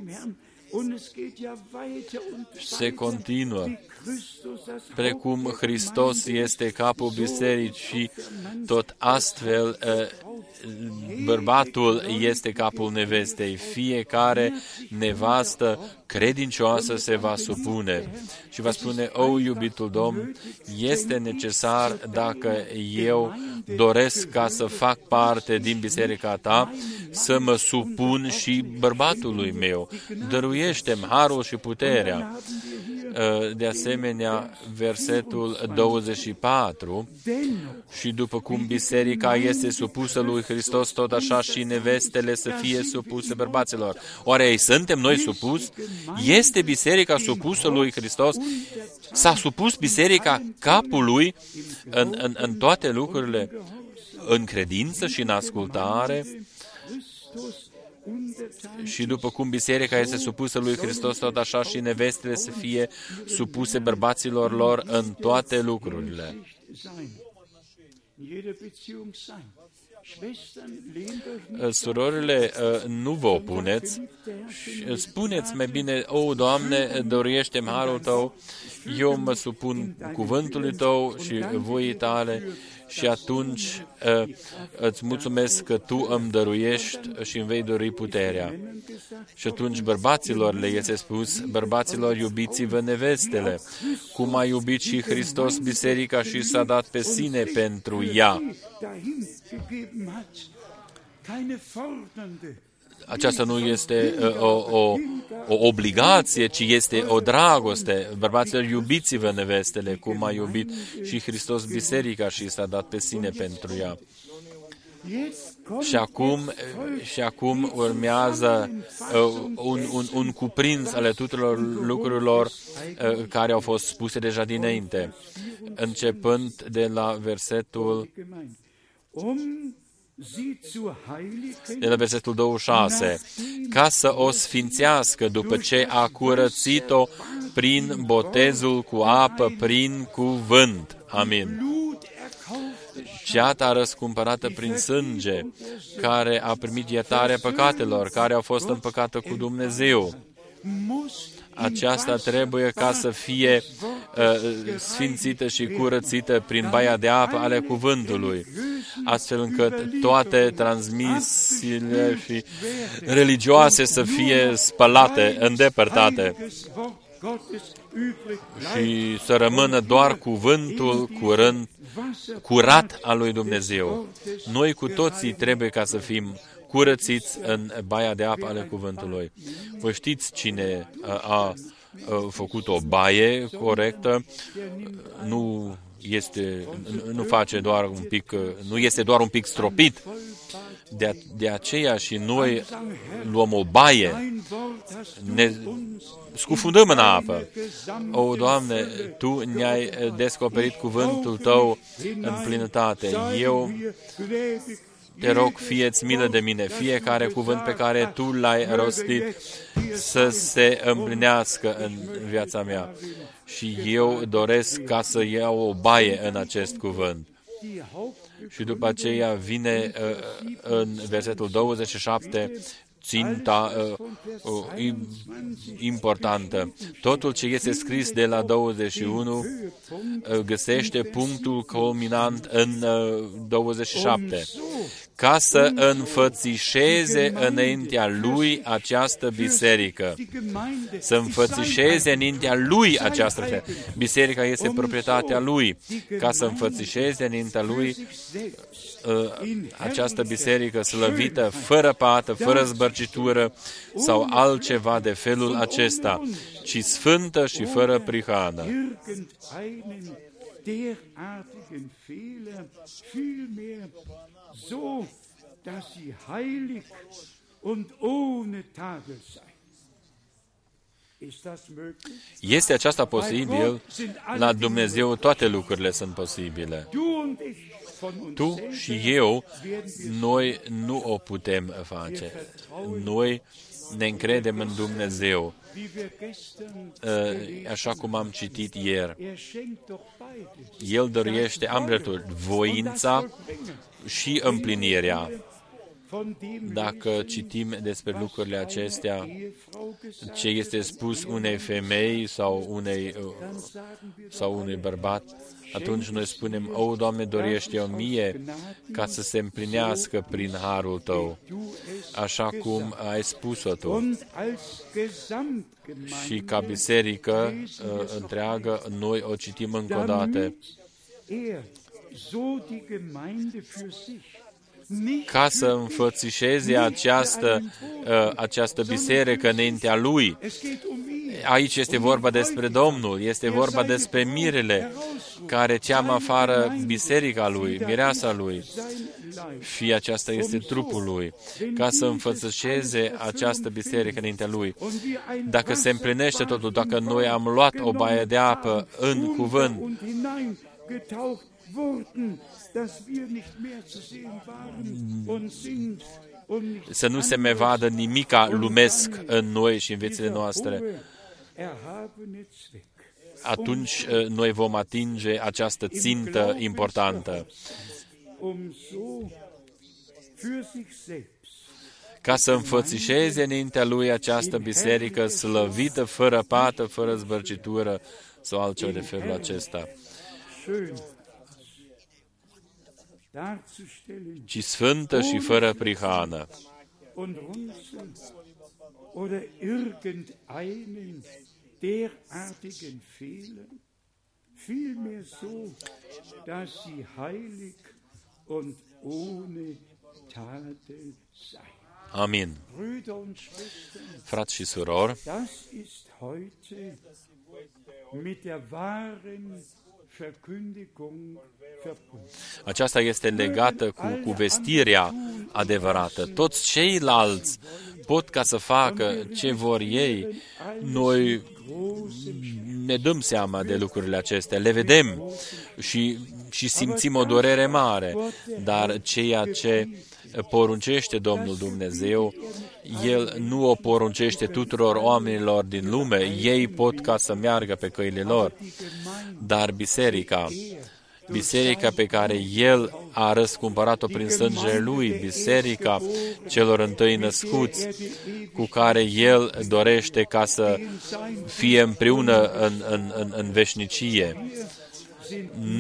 Se continuă. Precum Hristos este capul bisericii, tot astfel bărbatul este capul nevestei. Fiecare nevastă credincioasă se va supune și va spune, o, iubitul Domn, este necesar dacă eu doresc ca să fac parte din biserica ta, să mă supun și bărbatului meu. Dăruiește-mi harul și puterea. De asemenea, versetul douăzeci și patru, și după cum biserica este supusă lui Hristos, tot așa și nevestele să fie supuse bărbaților. Oare suntem noi supuși? Este biserica supusă lui Hristos? S-a supus biserica capului în, în, în toate lucrurile, în credință și în ascultare? Și după cum biserica este supusă lui Hristos, tot așa și nevestele să fie supuse bărbaților lor în toate lucrurile. Surorile, nu vă opuneți, spuneți mai bine, o, Doamne, dăruiește-mi harul Tău, eu mă supun cuvântului Tău și voii Tale, și atunci îți mulțumesc că Tu îmi dăruiești și îmi vei dori puterea. Și atunci bărbaților le este spus, bărbaților, iubiți-vă nevestele, cum a iubit și Hristos biserica și s-a dat pe sine pentru ea. Aceasta nu este uh, o, o, o obligație, ci este o dragoste. Bărbaților, iubiți-vă nevestele, cum a iubit și Hristos biserica și s-a dat pe sine pentru ea. Și acum, și acum urmează uh, un, un, un cuprins ale tuturor lucrurilor uh, care au fost spuse deja dinainte, începând de la versetul de la versetul douăzeci și șase, ca să o sfințească după ce a curățit-o prin botezul cu apă, prin cuvânt. Amin. Ceata răscumpărată prin sânge, care a primit iertarea păcatelor, care a fost împăcată cu Dumnezeu. Aceasta trebuie ca să fie uh, sfințită și curățită prin baia de apă ale cuvântului, astfel încât toate transmisiile și religioase să fie spălate, îndepărtate. și să rămână doar cuvântul curând, curat al lui Dumnezeu. Noi cu toții trebuie ca să fim curățiți în baia de apă ale cuvântului. Vă știți cine a făcut o baie corectă, nu este, nu face doar un pic, nu este doar un pic stropit. De, de aceea și noi luăm o baie, ne scufundăm în apă. O, Doamne, Tu ne-ai descoperit cuvântul Tău în plinătate. Eu te rog, fie-ți milă de mine, fiecare cuvânt pe care Tu l-ai rostit să se împlinească în viața mea. Și eu doresc ca să iau o baie în acest cuvânt. Și după aceea vine uh, în versetul douăzeci și șapte ținta uh, uh, importantă. Totul ce este scris de la douăzeci și unu uh, găsește punctul culminant în uh, douăzeci și șapte. Ca să înfățișeze înaintea Lui această biserică. Să înfățișeze înaintea Lui această biserică. Biserica este proprietatea Lui. Ca să înfățișeze înaintea Lui această biserică slăvită, fără pată, fără zbărcitură sau altceva de felul acesta, ci sfântă și fără prihană. derartigen Fehler, vielmehr so, dass sie heilig und ohne Tadel seien. Este aceasta posibil? La Dumnezeu toate lucrurile sunt posibile. Tu și eu, noi nu o putem face. Noi ne încredem în Dumnezeu. Așa cum am citit ieri. El dăruiește ambele, voința și împlinirea. Dacă citim despre lucrurile acestea, ce este spus unei femei sau unei, sau unui bărbat, atunci noi spunem, o, Doamne, dorește-o mie ca să se împlinească prin harul Tău, așa cum ai spus-o Tu. Și ca biserică întreagă, noi o citim încă o dată. Ca să înfățișeze această, această biserică înaintea Lui. Aici este vorba despre Domnul, este vorba despre mirele care ceamă afară biserica Lui, mireasa Lui. Și aceasta este trupul Lui. Ca să înfățișeze această biserică înaintea Lui. Dacă se împlinește totul, dacă noi am luat o baie de apă în cuvânt, să nu se mai vadă nimica lumesc în noi și în viețile noastre, atunci noi vom atinge această țintă importantă. Ca să înfățișeze înaintea Lui această biserică slăvită, fără pată, fără zbărcitură sau altceva de felul acesta, ci sfântă și fără prihană. Amin. Frați și surori, aceasta este legată cu cuvestirea adevărată. Toți ceilalți pot ca să facă ce vor ei. Noi ne dăm seama de lucrurile acestea, le vedem și, și simțim o durere mare, dar ceea ce poruncește Domnul Dumnezeu, El nu o poruncește tuturor oamenilor din lume, ei pot ca să meargă pe căile lor, dar biserica, biserica pe care El a răscumpărat-o prin sângele Lui, biserica celor întâi născuți, cu care El dorește ca să fie împreună în, în, în, în veșnicie.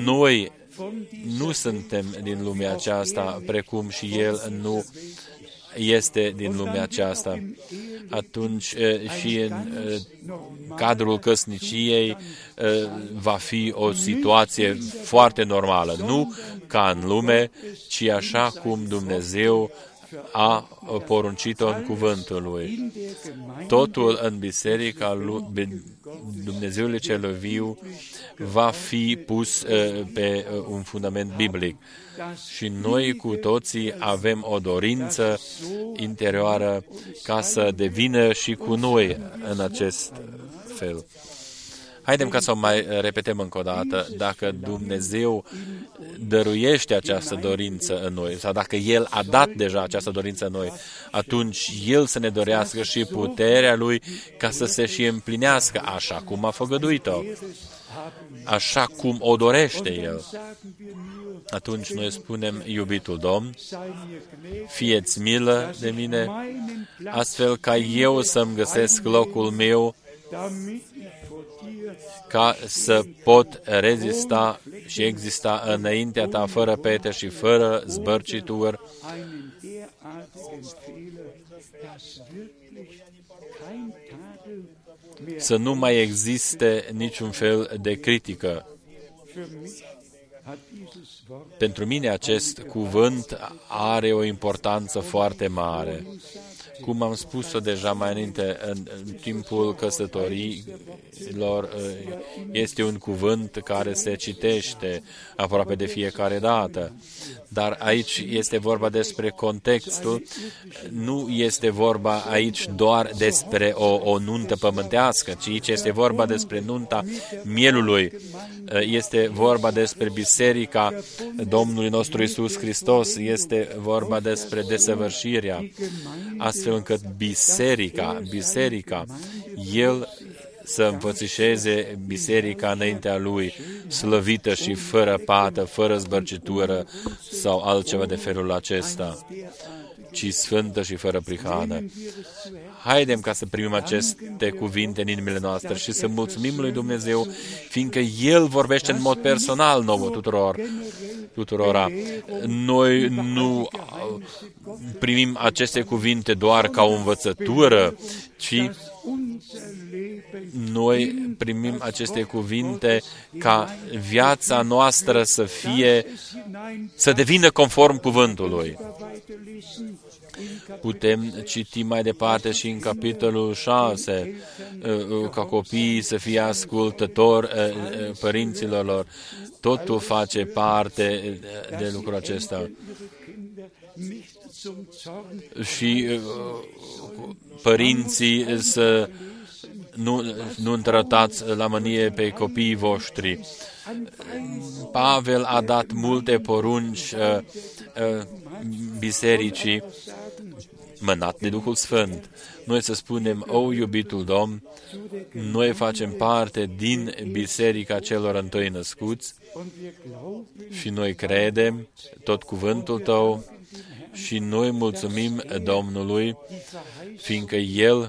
Noi nu suntem din lumea aceasta, precum și El nu este din lumea aceasta. Atunci și în cadrul căsniciei va fi o situație foarte normală. Nu ca în lume, ci așa cum Dumnezeu a poruncit-o în cuvântul Lui. Totul în biserica lui, Dumnezeului cel viu va fi pus pe un fundament biblic. Și noi cu toții avem o dorință interioară ca să devină și cu noi în acest fel. Haidem ca să o mai repetăm încă o dată. Dacă Dumnezeu dăruiește această dorință în noi, sau dacă El a dat deja această dorință în noi, atunci El să ne dorească și puterea Lui ca să se și împlinească așa cum a făgăduit-o, așa cum o dorește El. Atunci noi spunem, iubitul Domn, fie-ți milă de mine, astfel ca eu să-mi găsesc locul meu, ca să pot rezista și exista înaintea ta fără pete și fără zbărcituri, să nu mai existe niciun fel de critică. Pentru mine acest cuvânt are o importanță foarte mare. Cum am spus-o deja mai înainte, în, în timpul căsătoriilor este un cuvânt care se citește aproape de fiecare dată. Dar aici este vorba despre contextul, nu este vorba aici doar despre o, o nuntă pământească, ci aici este vorba despre nunta mielului. Este vorba despre biserica Domnului nostru Iisus Hristos, este vorba despre desăvârșirea, astfel încât biserica, biserica, El să înfățișeze biserica înaintea Lui, slăvită și fără pată, fără zbărcitură sau altceva de felul acesta, ci sfântă și fără prihană. Haidem ca să primim aceste cuvinte în inimile noastre și să mulțumim lui Dumnezeu, fiindcă El vorbește în mod personal nouă tuturor, tuturora. Noi nu primim aceste cuvinte doar ca o învățătură, ci noi primim aceste cuvinte ca viața noastră să fie, să devină conform cuvântului. Putem citi mai departe și în capitolul șase, ca copiii să fie ascultători părinților lor. Totul face parte de lucrul acesta. Și părinții să nu, nu întrătați la mânie pe copiii voștri. Pavel a dat multe porunci uh, uh, bisericii, mânat de Duhul Sfânt. Noi să spunem, o, iubitul Domn, noi facem parte din biserica celor întâi născuți și noi credem tot cuvântul Tău și noi mulțumim Domnului, fiindcă El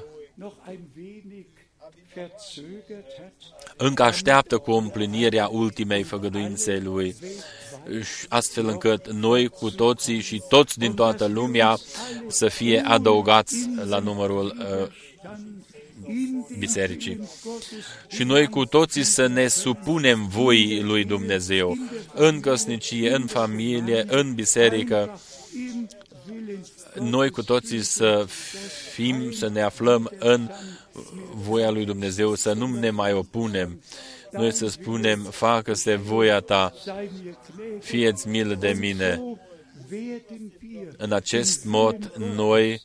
încă așteaptă cu împlinirea ultimei făgăduințe Lui, astfel încât noi cu toții și toți din toată lumea să fie adăugați la numărul uh, bisericii. Și noi cu toții să ne supunem voii lui Dumnezeu, în căsnicie, în familie, în biserică, noi cu toții să fim, să ne aflăm în voia lui Dumnezeu, să nu ne mai opunem. Noi să spunem, facă-se voia Ta, fie-ți milă de mine. În acest mod, noi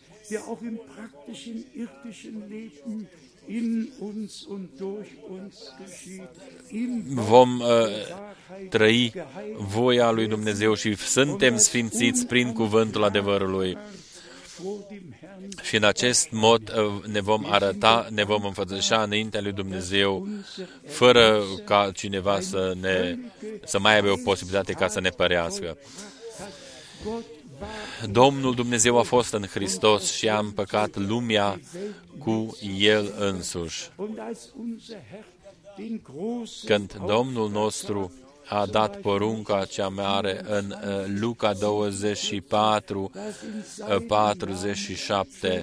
vom uh, trăi voia lui Dumnezeu și suntem sfințiți prin cuvântul adevărului. Și în acest mod ne vom arăta, ne vom înfățișa înaintea lui Dumnezeu, fără ca cineva să, ne, să mai aibă o posibilitate ca să ne părească. Domnul Dumnezeu a fost în Hristos și a împăcat lumea cu El însuși. Când Domnul nostru a dat porunca cea mare în Luca douăzeci și patru, patruzeci și șapte.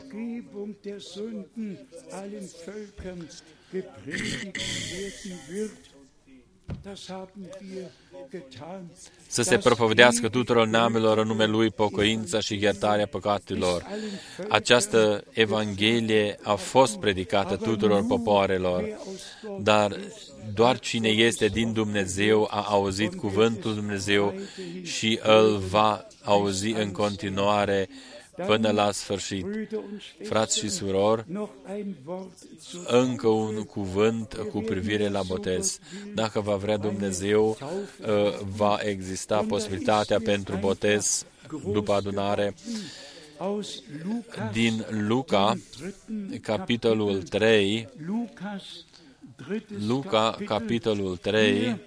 Să se propovădească tuturor neamelor în numele Lui pocăința și iertarea păcatelor. Această Evanghelie a fost predicată tuturor popoarelor, dar doar cine este din Dumnezeu a auzit cuvântul Dumnezeu și îl va auzi în continuare până la sfârșit. Frați și surori, încă un cuvânt cu privire la botez. Dacă va vrea Dumnezeu, va exista posibilitatea pentru botez după adunare. Din Luca, capitolul trei, Luca, capitolul trei,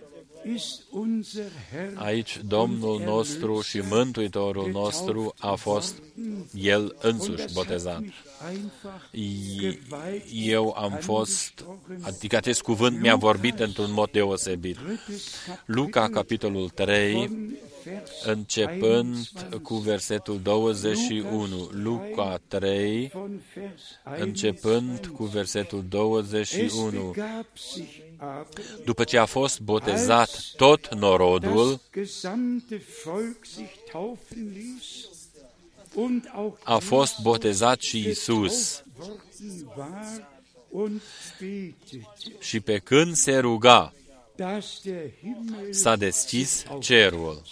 aici Domnul nostru și Mântuitorul nostru a fost El însuși botezat. Eu am fost, adică acest cuvânt mi-a vorbit într-un mod deosebit. Luca, capitolul trei, începând cu versetul douăzeci și unu. Luca trei, începând cu versetul douăzeci și unu. După ce a fost botezat tot norodul, a fost botezat și Iisus. Și pe când se ruga, s-a deschis cerul.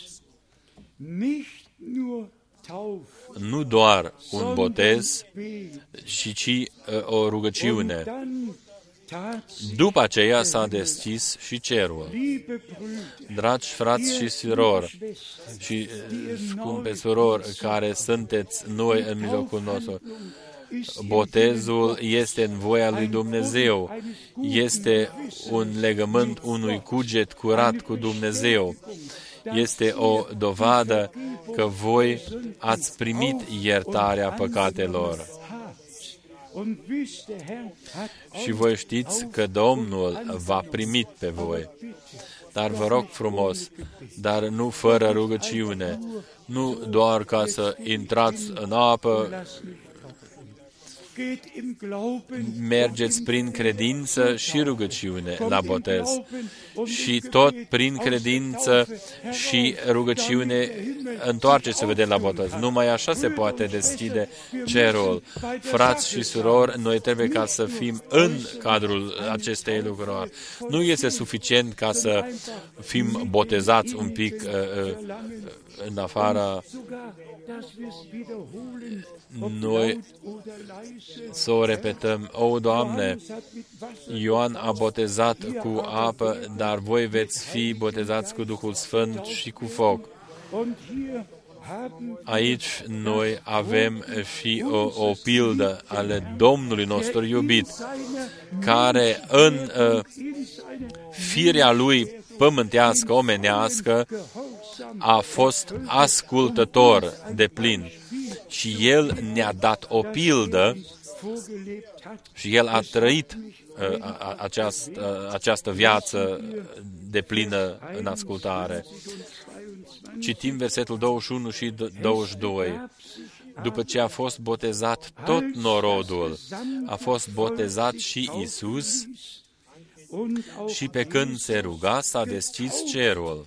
Nu doar un botez, ci și o rugăciune. După aceea s-a deschis și cerul. Dragi frați și surori și scumpe surori care sunteți noi în mijlocul nostru, botezul este în voia lui Dumnezeu. Este un legământ unui cuget curat cu Dumnezeu. Este o dovadă că voi ați primit iertarea păcatelor. Și voi știți că Domnul v-a primit pe voi. Dar vă rog frumos, dar nu fără rugăciune, nu doar ca să intrați în apă, mergeți prin credință și rugăciune la botez. Și tot prin credință și rugăciune întoarceți-vă de la botez. Numai așa se poate deschide cerul. Frați și surori, noi trebuie ca să fim în cadrul acestei lucruri. Nu este suficient ca să fim botezați un pic uh, uh, în afara noi să o repetăm. O, Doamne, Ioan a botezat cu apă, dar voi veți fi botezați cu Duhul Sfânt și cu foc. Aici noi avem și o, o pildă ale Domnului nostru iubit, care în uh, firea Lui pământească, omenească, a fost ascultător de plin. Și El ne-a dat o pildă și El a trăit uh, a, această, uh, această viață de plină în ascultare. Citim versetul douăzeci și unu și douăzeci și doi. După ce a fost botezat tot norodul, a fost botezat și Iisus și pe când se ruga, s-a deschis cerul.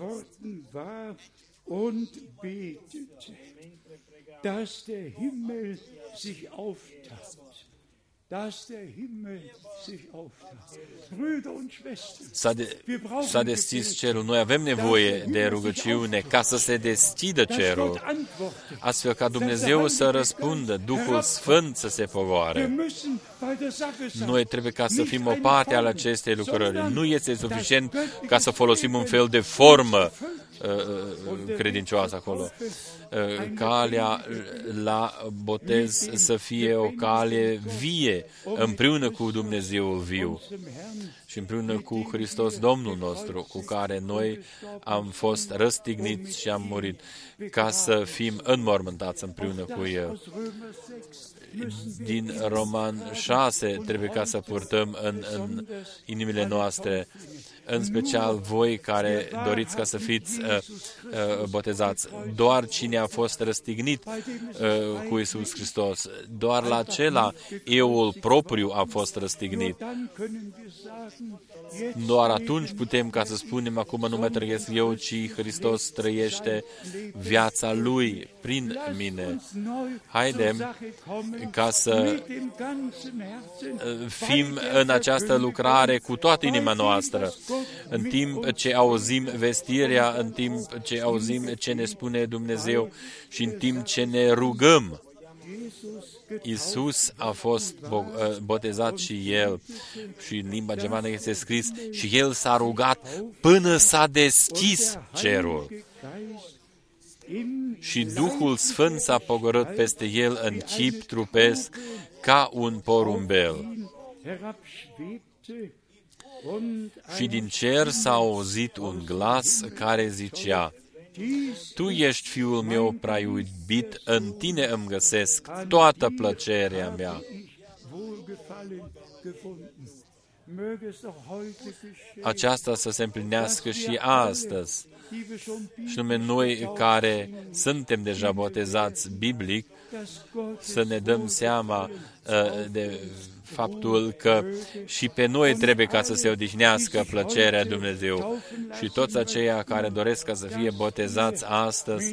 Dass der Himmel sich auftat, dass der Himmel sich auftat. Brüder und Schwestern, S-a, de, s-a deschis cerul. Noi avem nevoie de rugăciune ca să se deschidă cerul, astfel ca Dumnezeu să răspundă, Duhul Sfânt să se pogoare. Noi trebuie ca să fim o parte al acestei lucrări. Nu este suficient ca să folosim un fel de formă credincioasă acolo. Calea la botez să fie o cale vie, împreună cu Dumnezeul viu și împreună cu Hristos Domnul nostru, cu care noi am fost răstigniți și am murit, ca să fim înmormântați împreună cu El. din Roman șase trebuie ca să purtăm în, în inimile noastre, în special voi care doriți ca să fiți uh, uh, botezați. Doar cine a fost răstignit uh, cu Iisus Hristos, doar la acela euul propriu a fost răstignit. Doar atunci putem ca să spunem, acum nu mai trăiesc eu, ci Hristos trăiește viața Lui prin mine. Haidem ca să fim în această lucrare cu toată inima noastră, în timp ce auzim vestirea, în timp ce auzim ce ne spune Dumnezeu și în timp ce ne rugăm. Iisus a fost botezat și El, și în limba germană este scris, și El s-a rugat până s-a deschis cerul. Și Duhul Sfânt s-a pogorât peste El în chip trupesc ca un porumbel. Și din cer s-a auzit un glas care zicea, Tu ești Fiul meu prea iubit, în Tine îmi găsesc toată plăcerea mea. Aceasta să se împlinească și astăzi. Și nume noi care suntem deja botezați biblic, să ne dăm seama uh, de faptul că și pe noi trebuie ca să se odihnească plăcerea Dumnezeu. Și toți aceia care doresc ca să fie botezați astăzi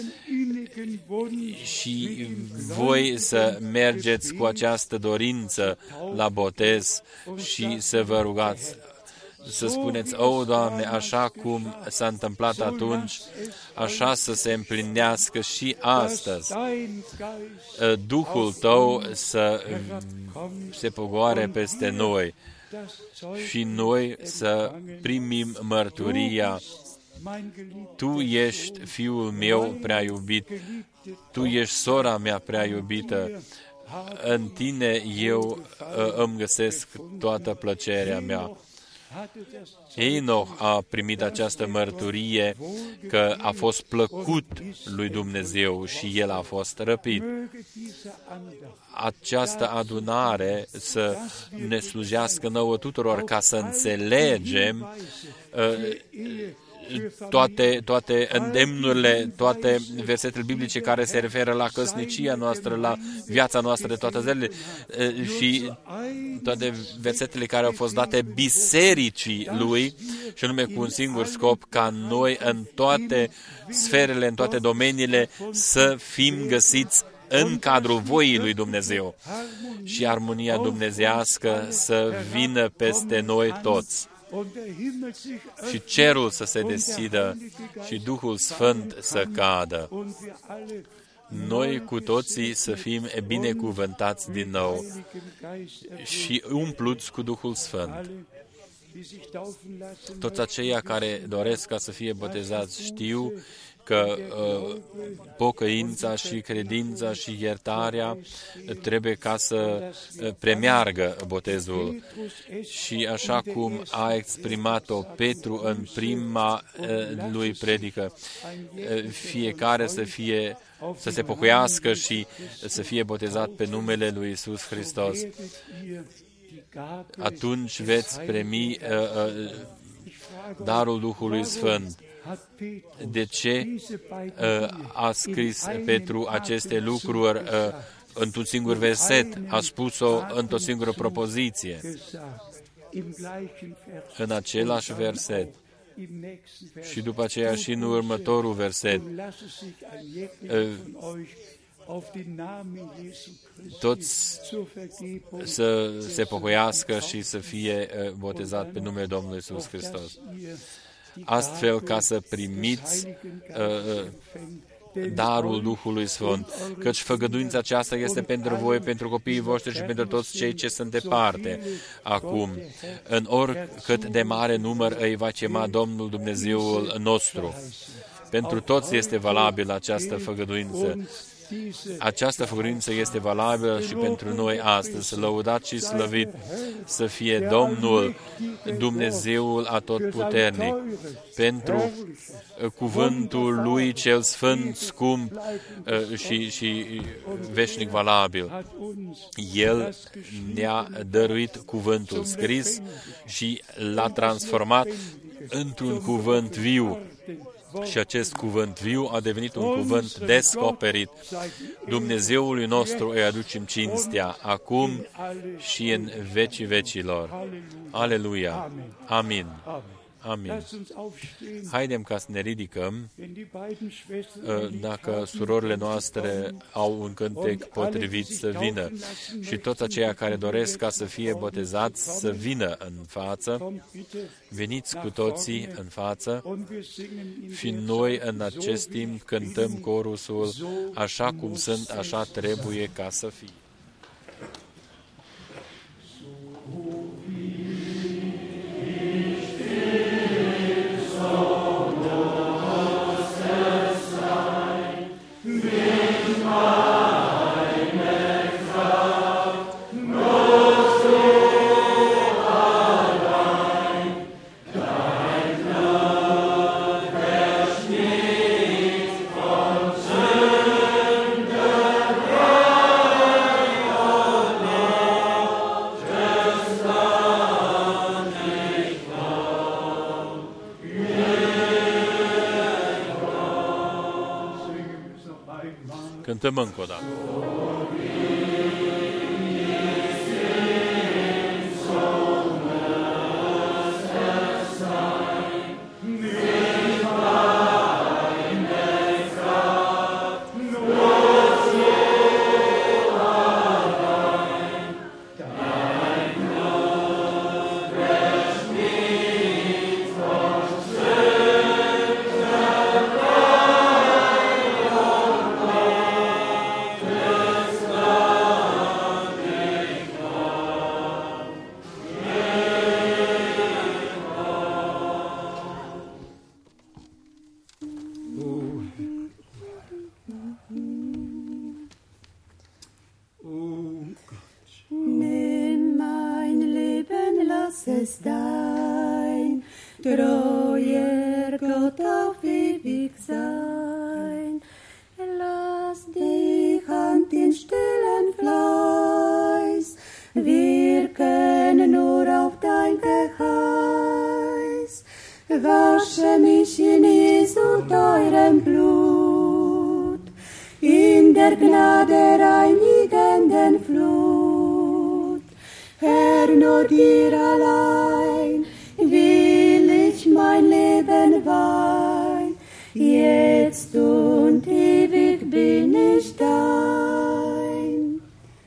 și voi să mergeți cu această dorință la botez și să vă rugați, să spuneți, o, Doamne, așa cum s-a întâmplat atunci, așa să se împlinească și astăzi. Duhul Tău să se pogoare peste noi și noi să primim mărturia. Tu ești Fiul meu prea iubit, Tu ești sora mea prea iubită, în Tine eu îmi găsesc toată plăcerea mea. Enoch a primit această mărturie că a fost plăcut lui Dumnezeu și el a fost răpit. Această adunare să ne slujească nouă tuturor ca să înțelegem uh, toate, toate îndemnurile, toate versetele biblice care se referă la căsnicia noastră, la viața noastră de toate zilele și toate versetele care au fost date bisericii lui și anume cu un singur scop, ca noi în toate sferele, în toate domeniile să fim găsiți în cadrul voii lui Dumnezeu și armonia dumnezeiască să vină peste noi toți. Și cerul să se deschidă și Duhul Sfânt să cadă. Noi cu toții să fim binecuvântați din nou și umpluți cu Duhul Sfânt. Toți aceia care doresc ca să fie botezați știu că uh, pocăința și credința și iertarea trebuie ca să premeargă botezul. Și așa cum a exprimat-o Petru în prima uh, lui predică, uh, fiecare să fie să se pocăiască și să fie botezat pe numele lui Iisus Hristos. Atunci veți primi uh, uh, darul Duhului Sfânt. De ce uh, a scris Petru aceste lucruri uh, într-un singur verset? A spus-o într-o singură propoziție. În același verset. Și după aceea și în următorul verset. Uh, toți să se pocăiască și să fie uh, botezat pe numele Domnului Iisus Hristos. Astfel ca să primiți uh, darul Duhului Sfânt, căci făgăduința aceasta este pentru voi, pentru copiii voștri și pentru toți cei ce sunt departe. Acum, în oricât de mare număr îi va chema Domnul Dumnezeul nostru. Pentru toți este valabilă această făgăduință Această făgăduință este valabilă și pentru noi astăzi. Lăudat și slăvit să fie Domnul, Dumnezeul Atotputernic, pentru cuvântul Lui cel sfânt, scump și, și veșnic valabil. El ne-a dăruit cuvântul scris și l-a transformat într-un cuvânt viu. Și acest cuvânt viu a devenit un cuvânt descoperit. Dumnezeului nostru îi aducem cinstea, acum și în vecii vecilor. Aleluia! Amin! Amin. Haidem ca să ne ridicăm, dacă surorile noastre au un cântec potrivit să vină și toți aceia care doresc ca să fie botezați să vină în față, veniți cu toții în față și noi în acest timp cântăm corusul așa cum sunt, așa trebuie ca să fie. Cântăm încă o dată. Wasche mich in Jesu teurem Blut, in der Gnade reinigenden Flut. Herr, nur dir allein will ich mein Leben weihen, jetzt und ewig bin ich dein.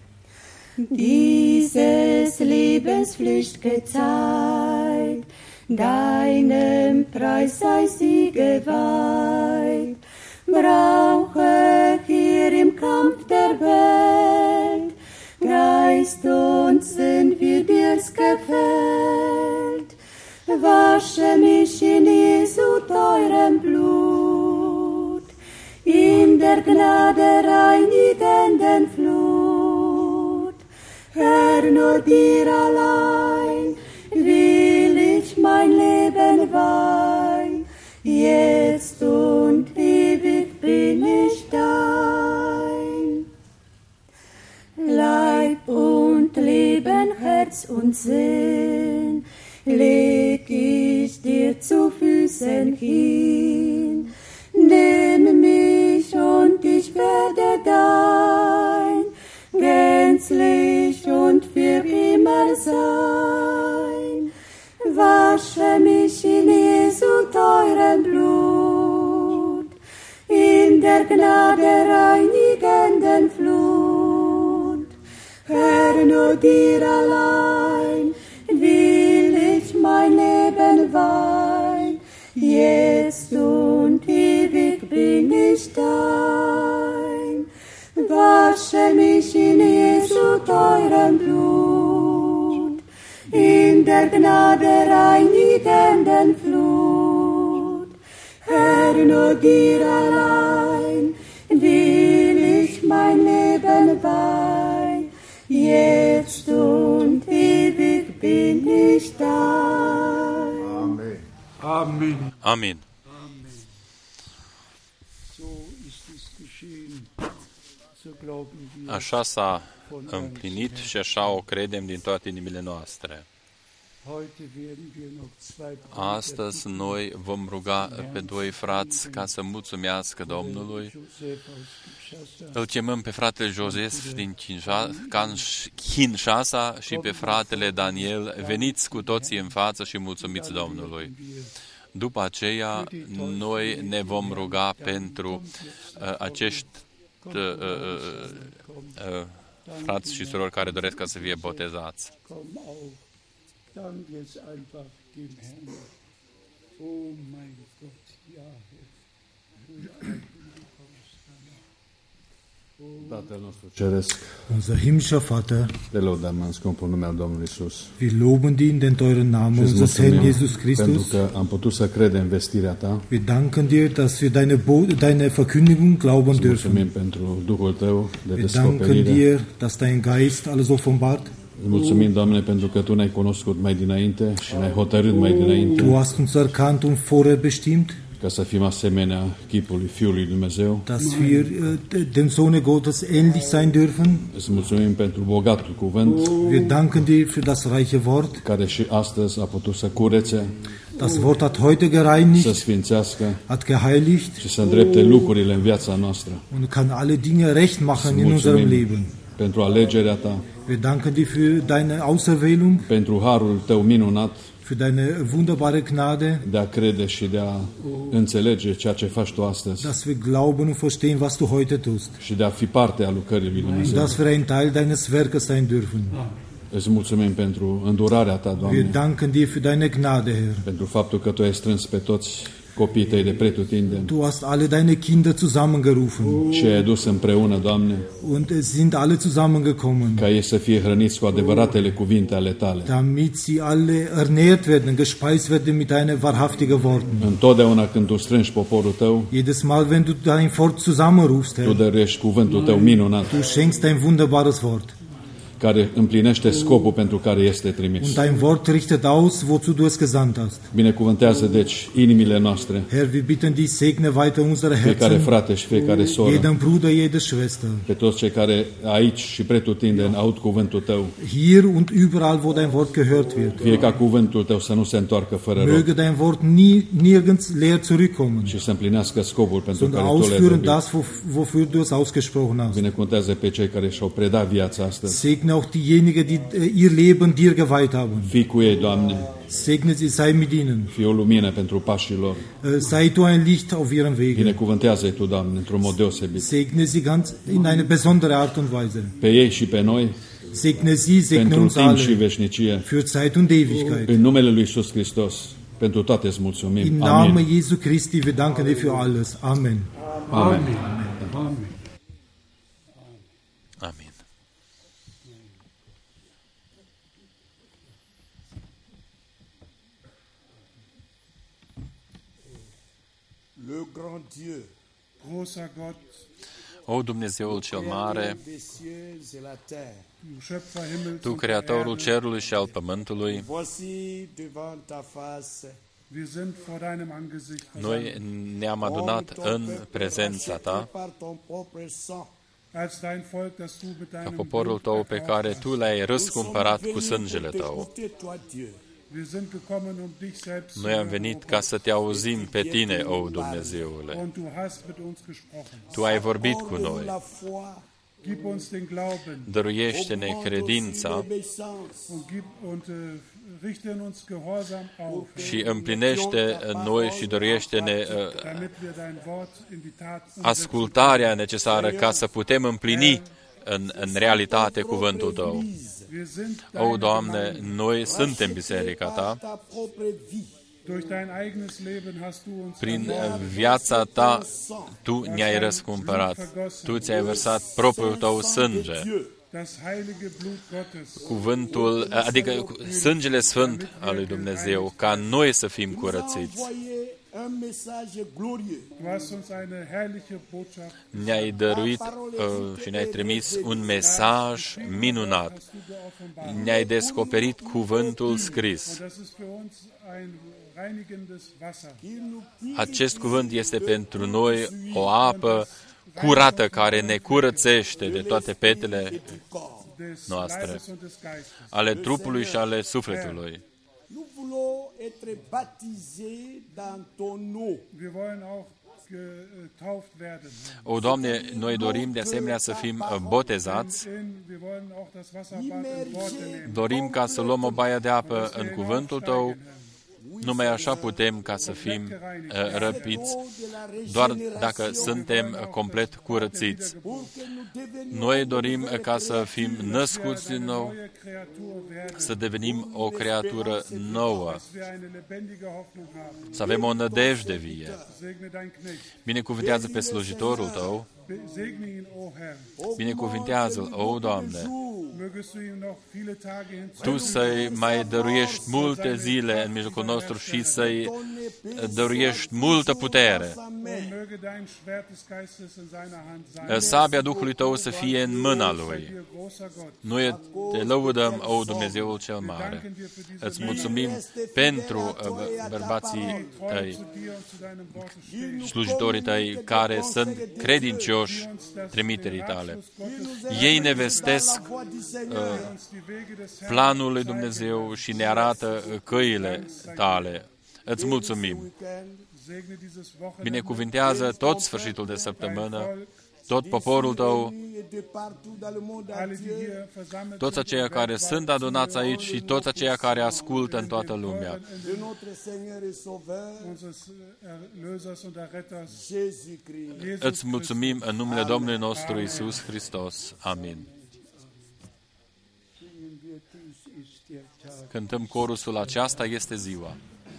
Dieses Lebenspflicht gezeigt, deinem Preis sei sie geweiht, brauche hier im Kampf der Welt, Geist und Sinn, wie dir's gefällt. Wasche mich in Jesu teurem Blut, in der Gnade reinigenden Flut. Herr, nur dir allein will ich mein Leben weihen, jetzt und ewig bin ich dein. Leib und Leben, Herz und Sinn, leg ich dir zu Füßen hin. Nimm mich und ich werde dein, gänzlich und für immer sein. Wasche mich in Jesu teurem Blut, in der Gnade reinigenden Flut. Herr, nur dir allein will ich mein Leben weihen, jetzt und ewig bin ich dein. Wasche mich in Jesu teurem Blut, in der Gnade reinigenden Flut. Herr, nur dir allein will ich mein Leben Weih. Jetzt und ewig bin ich da. Amen. Amen. Amin. Așa s-a împlinit și așa o credem din toate inimile noastre. Astăzi noi vom ruga pe doi frați ca să mulțumească Domnului. Îl chemăm pe fratele Joseph din Kinshasa și pe fratele Daniel. Veniți cu toții în față și mulțumiți Domnului. După aceea, noi ne vom ruga pentru uh, acești uh, uh, uh, frați și surori care doresc ca să fie botezați. Dank jetzt einfach dem Herrn. Oh mein Gott, ja, Herr. Tatăl nostru ceresc, unser himmlischer Vater, te lăudăm în scumpul nume al Domnului Iisus. Wir loben dich in den teuren Namen unseres Herrn Jesus Christus. Pentru că am putut să credem vestirea ta. Wir danken dir, dass wir deine, Bo- deine Verkündigung glauben dürfen. Mulțumim pentru Duhul tău de Wir descoperire. danken dir, dass dein Geist alles offenbart. Mulțumim, Doamne, pentru că Tu ne-ai cunoscut mai dinainte și ne-ai hotărât mai dinainte. Du hast uns erkannt und vorher bestimmt, ca să fim asemenea chipului Fiului Dumnezeu. Dass wir uh, dem Sohne Gottes ähnlich sein dürfen. Îți mulțumim pentru bogatul cuvânt. Wir danken dir für das reiche Wort, care și astăzi a putut să curețe. Das Wort hat heute gereinigt, să sfințească, hat geheiligt și să îndrepte lucrurile în viața noastră. Und kann alle Dinge recht machen in unserem Leben. Pentru alegerea ta. Wir danken dir für deine Auserwählung, pentru harul tău minunat, für deine wunderbare Gnade, de a crede și de a înțelege ceea ce faci tu astăzi, dass wir glauben und verstehen, was du heute tust, și de a fi parte a lucrării lui Dumnezeu. und dass wir ein Teil deines Werkes sein dürfen. Îți mulțumim pentru îndurarea ta, Doamne. Wir danken dir für deine Gnade, Herr. Pentru faptul că tu ai strâns pe toți copiii tăi de pretutindeni. Du hast alle deine Kinder zusammengerufen. Și ai adus împreună, Doamne. Und es sind alle zusammengekommen. Ca ei să fie hrăniți cu adevăratele cuvinte ale tale. Damit sie alle ernährt werden, gespeist werden mit deinen wahrhaftigen Worten. Întotdeauna când tu strângi poporul tău, jedes Mal, wenn du dein Volk zusammenrufst, Herr, tu dăruiești cuvântul tău minunat. Du schenkst dein wunderbares Wort, care împlinește scopul pentru care este trimis. Und dein Wort richtet aus, wozu du es gesandt hast. Binecuvântează deci inimile noastre. Herr, wir bitten dich, segne weiter unsere Herzen. Fiecare frate și fiecare soră. Jeden Bruder, jede Schwester. Pe toți cei care aici și pretutindeni aud cuvântul tău. Hier und überall, wo dein Wort gehört wird. Fie ca cuvântul tău să nu se întoarcă fără rod. Möge dein Wort nie, nirgends leer zurückkommen. Și să împlinească scopul pentru care tu l-ai vorbit. Das, wofür du es ausgesprochen hast. Binecuvântează pe cei care și-au predat viața astăzi. Segne auch diejenigen, die ihr Leben dir geweiht haben. Fii cu ei, Doamne. Segne sie, sei mit ihnen. Fii o lumină pentru pașii lor. Sei du ein Licht auf ihrem Weg. Binecuvântează-i tu, Doamne, într-un mod deosebit. Segne sie ganz in eine besondere Art und Weise. Pe ei și pe noi. Segne sie, segne uns alle. Pentru timp și veșnicie. Für Zeit und Ewigkeit. În numele lui Iisus Hristos. Pentru toate îți mulțumim. In Namen Jesu Christi, wir danken dir für alles. Amen. Amen. Amen. Amen. Amin. Le grand Dieu, großer Gott, O Dumnezeul cel mare, Tu, Creatorul cerului și al pământului, noi ne-am adunat în prezența Ta, ca poporul Tău pe care Tu l-ai răscumpărat cu sângele Tău. Noi am venit ca să Te auzim pe Tine, o Dumnezeule. Tu ai vorbit cu noi. Dăruiește-ne credința și împlinește în noi și dăruiește-ne ascultarea necesară ca să putem împlini în, în realitate cuvântul Tău. O, Doamne, noi suntem biserica Ta. Prin viața Ta, Tu ne-ai răscumpărat. Tu ți-ai vărsat propriul Tău sânge. Cuvântul, adică sângele sfânt al lui Dumnezeu, ca noi să fim curățiți. Ne-ai dăruit uh, și ne-ai trimis un mesaj minunat. Ne-ai descoperit cuvântul scris. Acest cuvânt este pentru noi o apă curată care ne curățește de toate petele noastre, ale trupului și ale sufletului. O, Doamne, noi dorim de asemenea să fim boteza,ți dorim ca să luăm o baie de apă în cuvântul Tău. Numai așa putem ca să fim uh, răpiți, doar dacă suntem complet curățiți. Noi dorim ca să fim născuți din nou, să devenim o creatură nouă, să avem o nădejde vie. Binecuvântează pe slujitorul Tău, binecuvintează-l, o, Doamne, Tu să-i mai dăruiești multe zile în mijlocul nostru și să-i dăruiești multă putere. Sabia Duhului Tău să fie în mâna Lui. Noi te lăudăm, o, Dumnezeul cel mare. Îți mulțumim pentru bărbații Tăi, slujitorii Tăi, care sunt credincioși trimiterii Tale. Ei ne vestesc uh, planul lui Dumnezeu și ne arată căile Tale. Îți mulțumim. Binecuvintează tot sfârșitul de săptămână, tot poporul Tău, toți aceia care sunt adunați aici și toți aceia care ascultă în toată lumea. Îți mulțumim în numele Domnului nostru Iisus Hristos. Amin. Cântăm corusul Aceasta este ziua.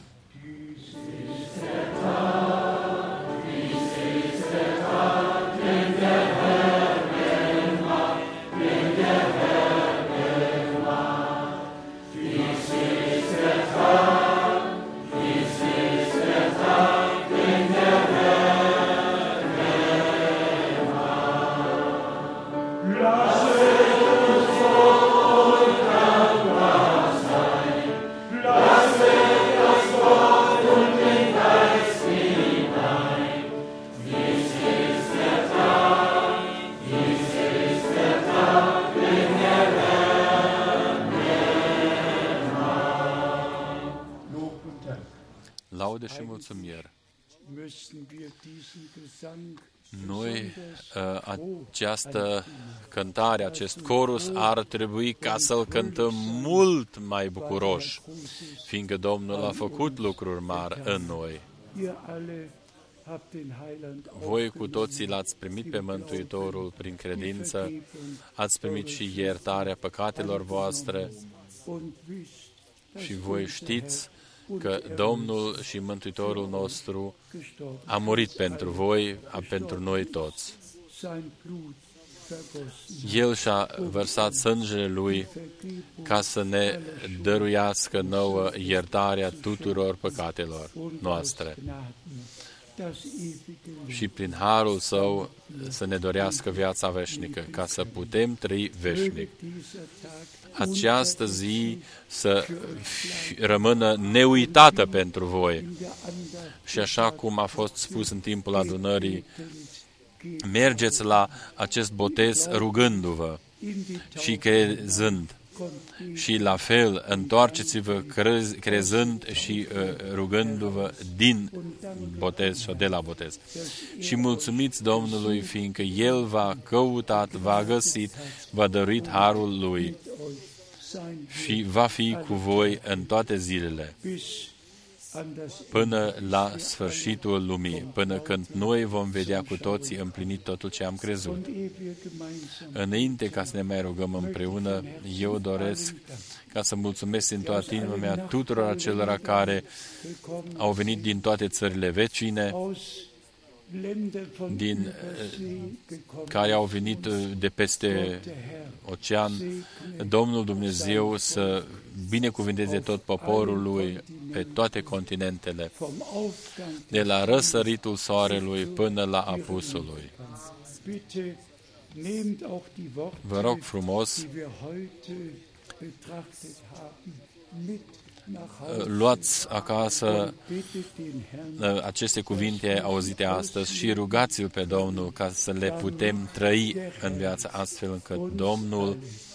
Laude și mulțumiri. Noi, această cântare, acest corus, ar trebui ca să-l cântăm mult mai bucuroși, fiindcă Domnul a făcut lucruri mari în noi. Voi cu toții l-ați primit pe Mântuitorul prin credință, ați primit și iertarea păcatelor voastre și voi știți că Domnul și Mântuitorul nostru a murit pentru voi, pentru noi toți. El și-a vărsat sângele Lui ca să ne dăruiască nouă iertarea tuturor păcatelor noastre și prin harul Său să ne dorească viața veșnică, ca să putem trăi veșnic. Această zi să rămână neuitată pentru voi. Și așa cum a fost spus în timpul adunării, mergeți la acest botez rugându-vă și crezând. Și la fel, întoarceți-vă crez, crezând și uh, rugându-vă din botez sau de la botez. Și mulțumiți Domnului, fiindcă El v-a căutat, v-a găsit, v-a dăruit harul Lui și va fi cu voi în toate zilele, până la sfârșitul lumii, până când noi vom vedea cu toții împlinit totul ce am crezut. Înainte ca să ne mai rugăm împreună, eu doresc ca să mulțumesc din toată inima mea tuturor acelora care au venit din toate țările vecine, din, care au venit de peste ocean. Domnul Dumnezeu să binecuvânteze tot poporul lui pe toate continentele, de la răsăritul soarelui până la apusul lui. Vă rog frumos, luați acasă aceste cuvinte auzite astăzi și rugați-L pe Domnul ca să le putem trăi în viața, astfel încât Domnul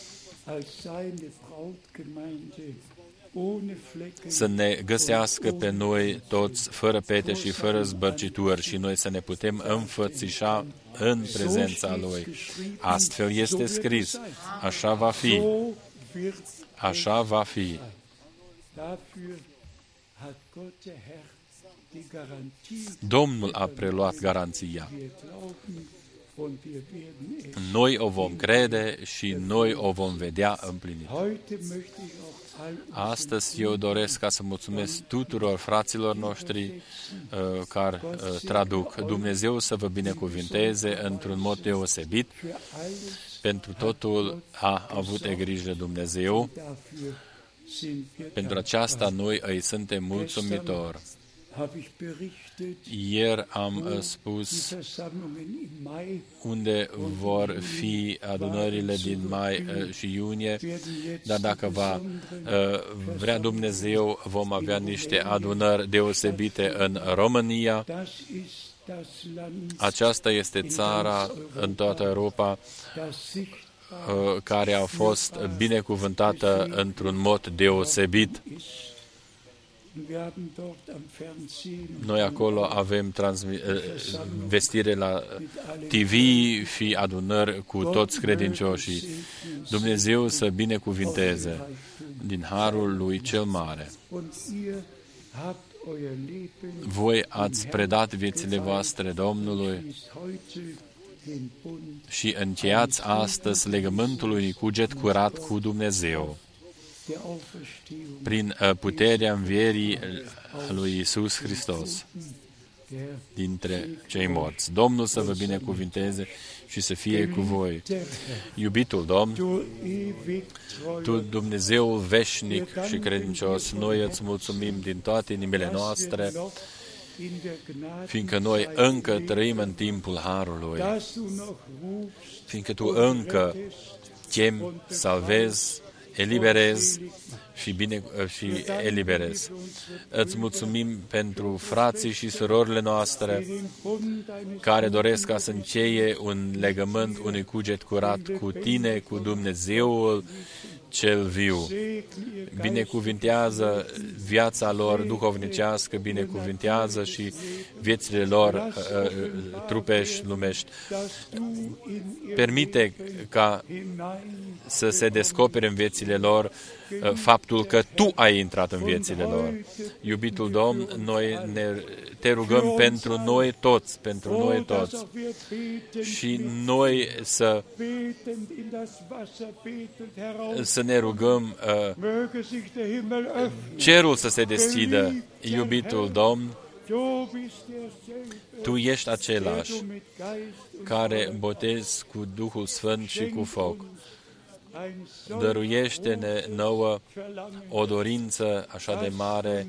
să ne găsească pe noi toți fără pete și fără zbărcituri și noi să ne putem înfățișa în prezența Lui. Astfel este scris. Așa va fi. Așa va fi. Domnul a preluat garanția. Noi o vom crede și noi o vom vedea împlinită. Astăzi eu doresc ca să mulțumesc tuturor fraților noștri uh, care uh, traduc. Dumnezeu să vă binecuvinteze într-un mod deosebit. Pentru totul a avut grijă Dumnezeu. Pentru aceasta noi îi suntem mulțumitori. Ieri am spus unde vor fi adunările din mai și iunie, dar dacă va vrea Dumnezeu, vom avea niște adunări deosebite în România. Aceasta este țara în toată Europa care a fost binecuvântată într-un mod deosebit. Noi acolo avem vestire la T V și adunări cu toți credincioșii. Dumnezeu să binecuvinteze din harul Lui cel mare. Voi ați predat viețile voastre Domnului și încheiați astăzi legământul unui cuget curat cu Dumnezeu prin puterea învierii lui Iisus Hristos dintre cei morți. Domnul să vă binecuvinteze și să fie cu voi. Iubitul Domn, Tu, Dumnezeul veșnic și credincios, noi îți mulțumim din toate inimile noastre, fiindcă noi încă trăim în timpul Harului, fiindcă Tu încă chemi, salvezi, eliberezi și, bine, și eliberezi. Îți mulțumim pentru frații și surorile noastre care doresc ca să încheie un legământ, unui cuget curat cu Tine, cu Dumnezeul cel viu. Binecuvintează viața lor duhovnicească, binecuvintează și viețile lor uh, trupești, lumești. Permite ca să se descopere în viețile lor uh, faptul că Tu ai intrat în viețile lor. Iubitul Domn, noi ne, Te rugăm pentru noi toți, pentru noi toți. Și noi să să ne rugăm uh, cerul să se deschidă. Iubitul Domn, Tu ești același care botezi cu Duhul Sfânt și cu foc. Dăruiește-ne nouă o dorință așa de mare,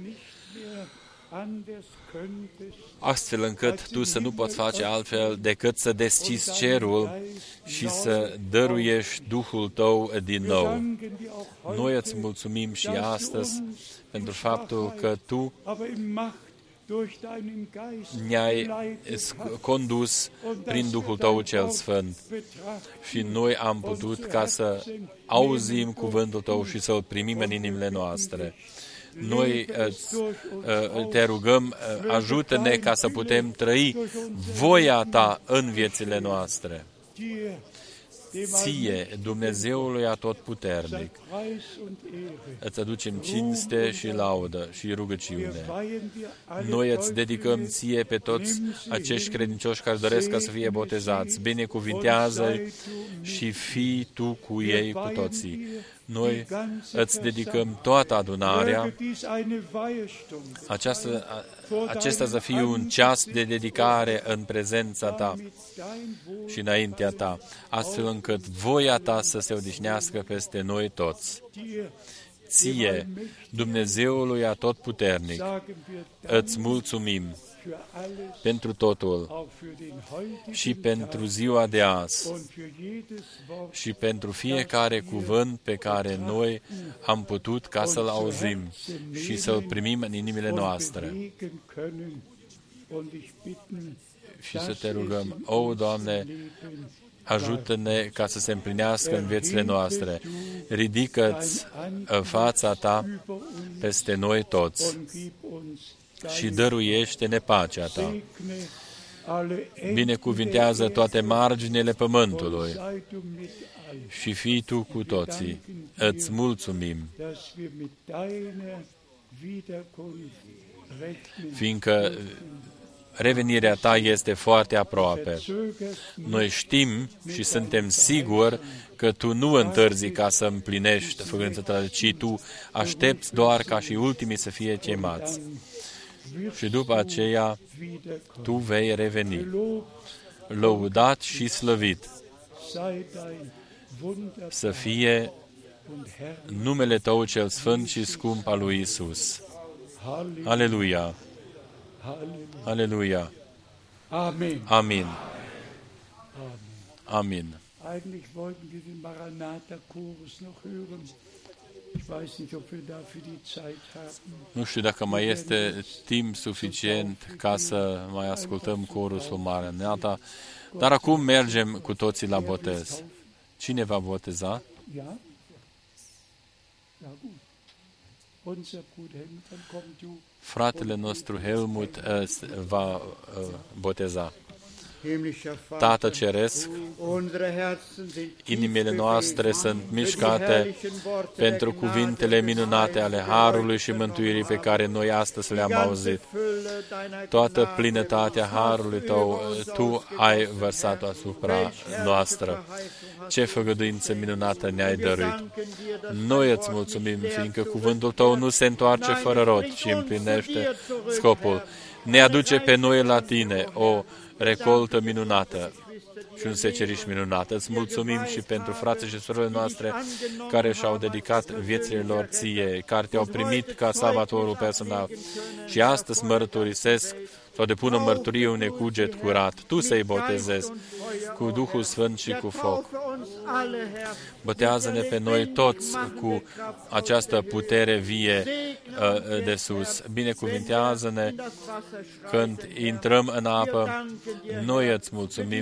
astfel încât Tu să nu poți face altfel decât să deschizi cerul și să dăruiești Duhul Tău din nou. Noi îți mulțumim și astăzi pentru faptul că Tu ne-ai condus prin Duhul Tău cel Sfânt și noi am putut ca să auzim cuvântul Tău și să-l primim în inimile noastre. Noi Te rugăm, ajută-ne ca să putem trăi voia Ta în viețile noastre. Ție, Dumnezeului Atotputernic, îți aducem cinste și laudă și rugăciune. Noi îți dedicăm Ție pe toți acești credincioși care doresc ca să fie botezați. Binecuvintează-i și fii Tu cu ei cu toții. Noi îți dedicăm toată adunarea. Aceasta, acesta să fie un ceas de dedicare în prezența ta și înaintea ta, astfel încât voia ta să se odihnească peste noi toți. Ție, Dumnezeului Atotputernic, îți mulțumim pentru totul și pentru ziua de azi și pentru fiecare cuvânt pe care noi am putut ca să-l auzim și să-l primim în inimile noastre. Și să te rugăm, o, Doamne, ajută-ne ca să se împlinească în viețile noastre. Ridică-ți fața ta peste noi toți și dăruiește-ne pacea ta. Binecuvintează toate marginile pământului și fii tu cu toții. Îți mulțumim, fiindcă revenirea ta este foarte aproape. Noi știm și suntem siguri că tu nu întârzi ca să împlinești făgăduința ta, ci tu aștepți doar ca și ultimii să fie chemați. Și după aceea tu vei reveni. Lăudat și slăvit să fie numele tău cel sfânt și scump al lui Isus. Aleluia! Aleluia! Amen. Amin. Amin. Eigentlich wollten wir den Maranatha-Chorus noch hören. Ich weiß nicht, ob wir dafür die Zeit haben. Nu știu dacă mai este timp suficient ca să mai ascultăm chorusul Maranatha, dar acum mergem cu toții la botez. Cine va boteza? Ja? Ja, gut. Unser Bruder Helmut, dann komm du. Fratele nostru Helmut uh, va uh, boteza. Tată Ceresc, inimile noastre sunt mișcate pentru cuvintele minunate ale Harului și Mântuirii pe care noi astăzi le-am auzit. Toată plinătatea Harului Tău, Tu ai vărsat-o asupra noastră. Ce făgăduință minunată ne-ai dăruit. Noi îți mulțumim, fiindcă cuvântul Tău nu se întoarce fără rod, ci împlinește scopul. Ne aduce pe noi la Tine, o recoltă minunată și un seceriș minunat. Îți mulțumim și pentru frații și surorile noastre care și-au dedicat viețile lor Ție, care Te-au primit ca salvatorul personal și astăzi mărturisesc sau depun în mărturie un cuget curat. Tu să-i botezezi cu Duhul Sfânt și cu foc. Botează-ne pe noi toți cu această putere vie de sus. Binecuvintează-ne când intrăm în apă. Noi îți mulțumim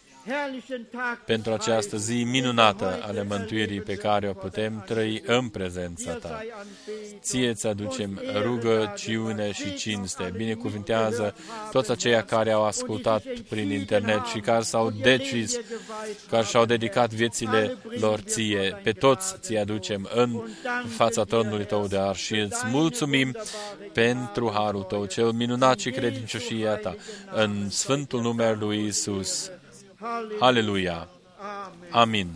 pentru această zi minunată ale mântuirii pe care o putem trăi în prezența Ta. Ție îți aducem rugăciune și cinste. Binecuvintează toți aceia care au ascultat prin internet și care s-au decis, care și-au dedicat viețile lor Ție. Pe toți Ți aducem în fața tronului Tău de har și îți mulțumim pentru harul Tău, cel minunat și credincioșia Ta. În sfântul numele lui Isus. Aleluia! Amin!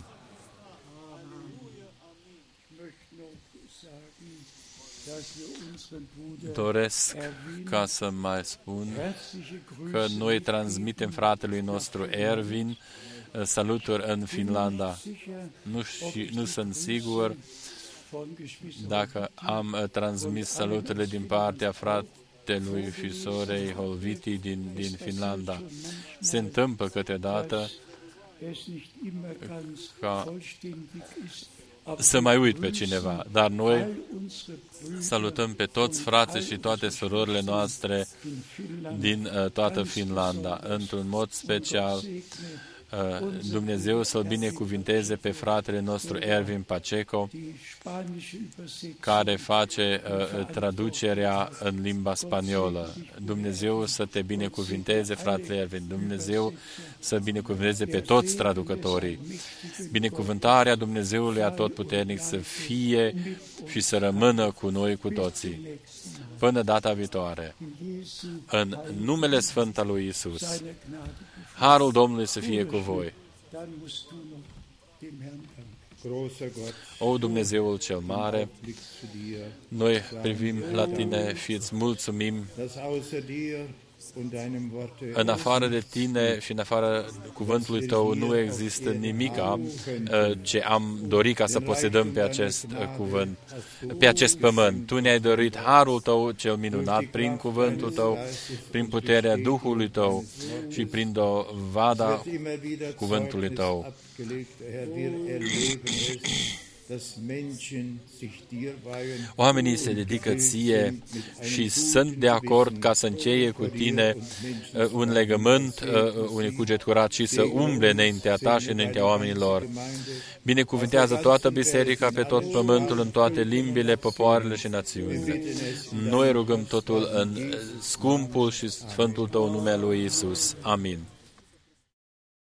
Doresc ca să mai spun că noi transmitem fratelui nostru Ervin saluturi în Finlanda. Nu, știu, nu sunt sigur dacă am transmis saluturile din partea fratelui și sorei Holviti din, din Finlanda. Se întâmplă câteodată ca să mai uit pe cineva, dar noi salutăm pe toți frații și toate surorile noastre din uh, toată Finlanda, într-un mod special. Dumnezeu să-l binecuvinteze pe fratele nostru Ervin Pacheco, care face uh, traducerea în limba spaniolă. Dumnezeu să te binecuvinteze, fratele Ervin. Dumnezeu să binecuvinteze pe toți traducătorii. Binecuvântarea Dumnezeului Atotputernic să fie și să rămână cu noi cu toții. Până data viitoare. În numele Sfânt al lui Isus. Harul Domnului să fie cu voi. O Dumnezeul cel mare, noi privim la Tine și îți mulțumim. În afară de Tine și în afară cuvântului Tău nu există nimica ce am dorit ca să posedăm pe acest cuvânt, pe acest pământ. Tu ne-ai dorit harul Tău cel minunat prin cuvântul Tău, prin puterea Duhului Tău și prin dovada cuvântului Tău. Oamenii se dedică Ție și sunt de acord ca să încheie cu Tine un legământ, un cuget curat și să umble înaintea Ta și înaintea oamenilor. Binecuvântează toată biserica pe tot pământul, în toate limbile, popoarele și națiunile. Noi rugăm totul în scumpul și sfântul Tău nume lui Iisus. Amin.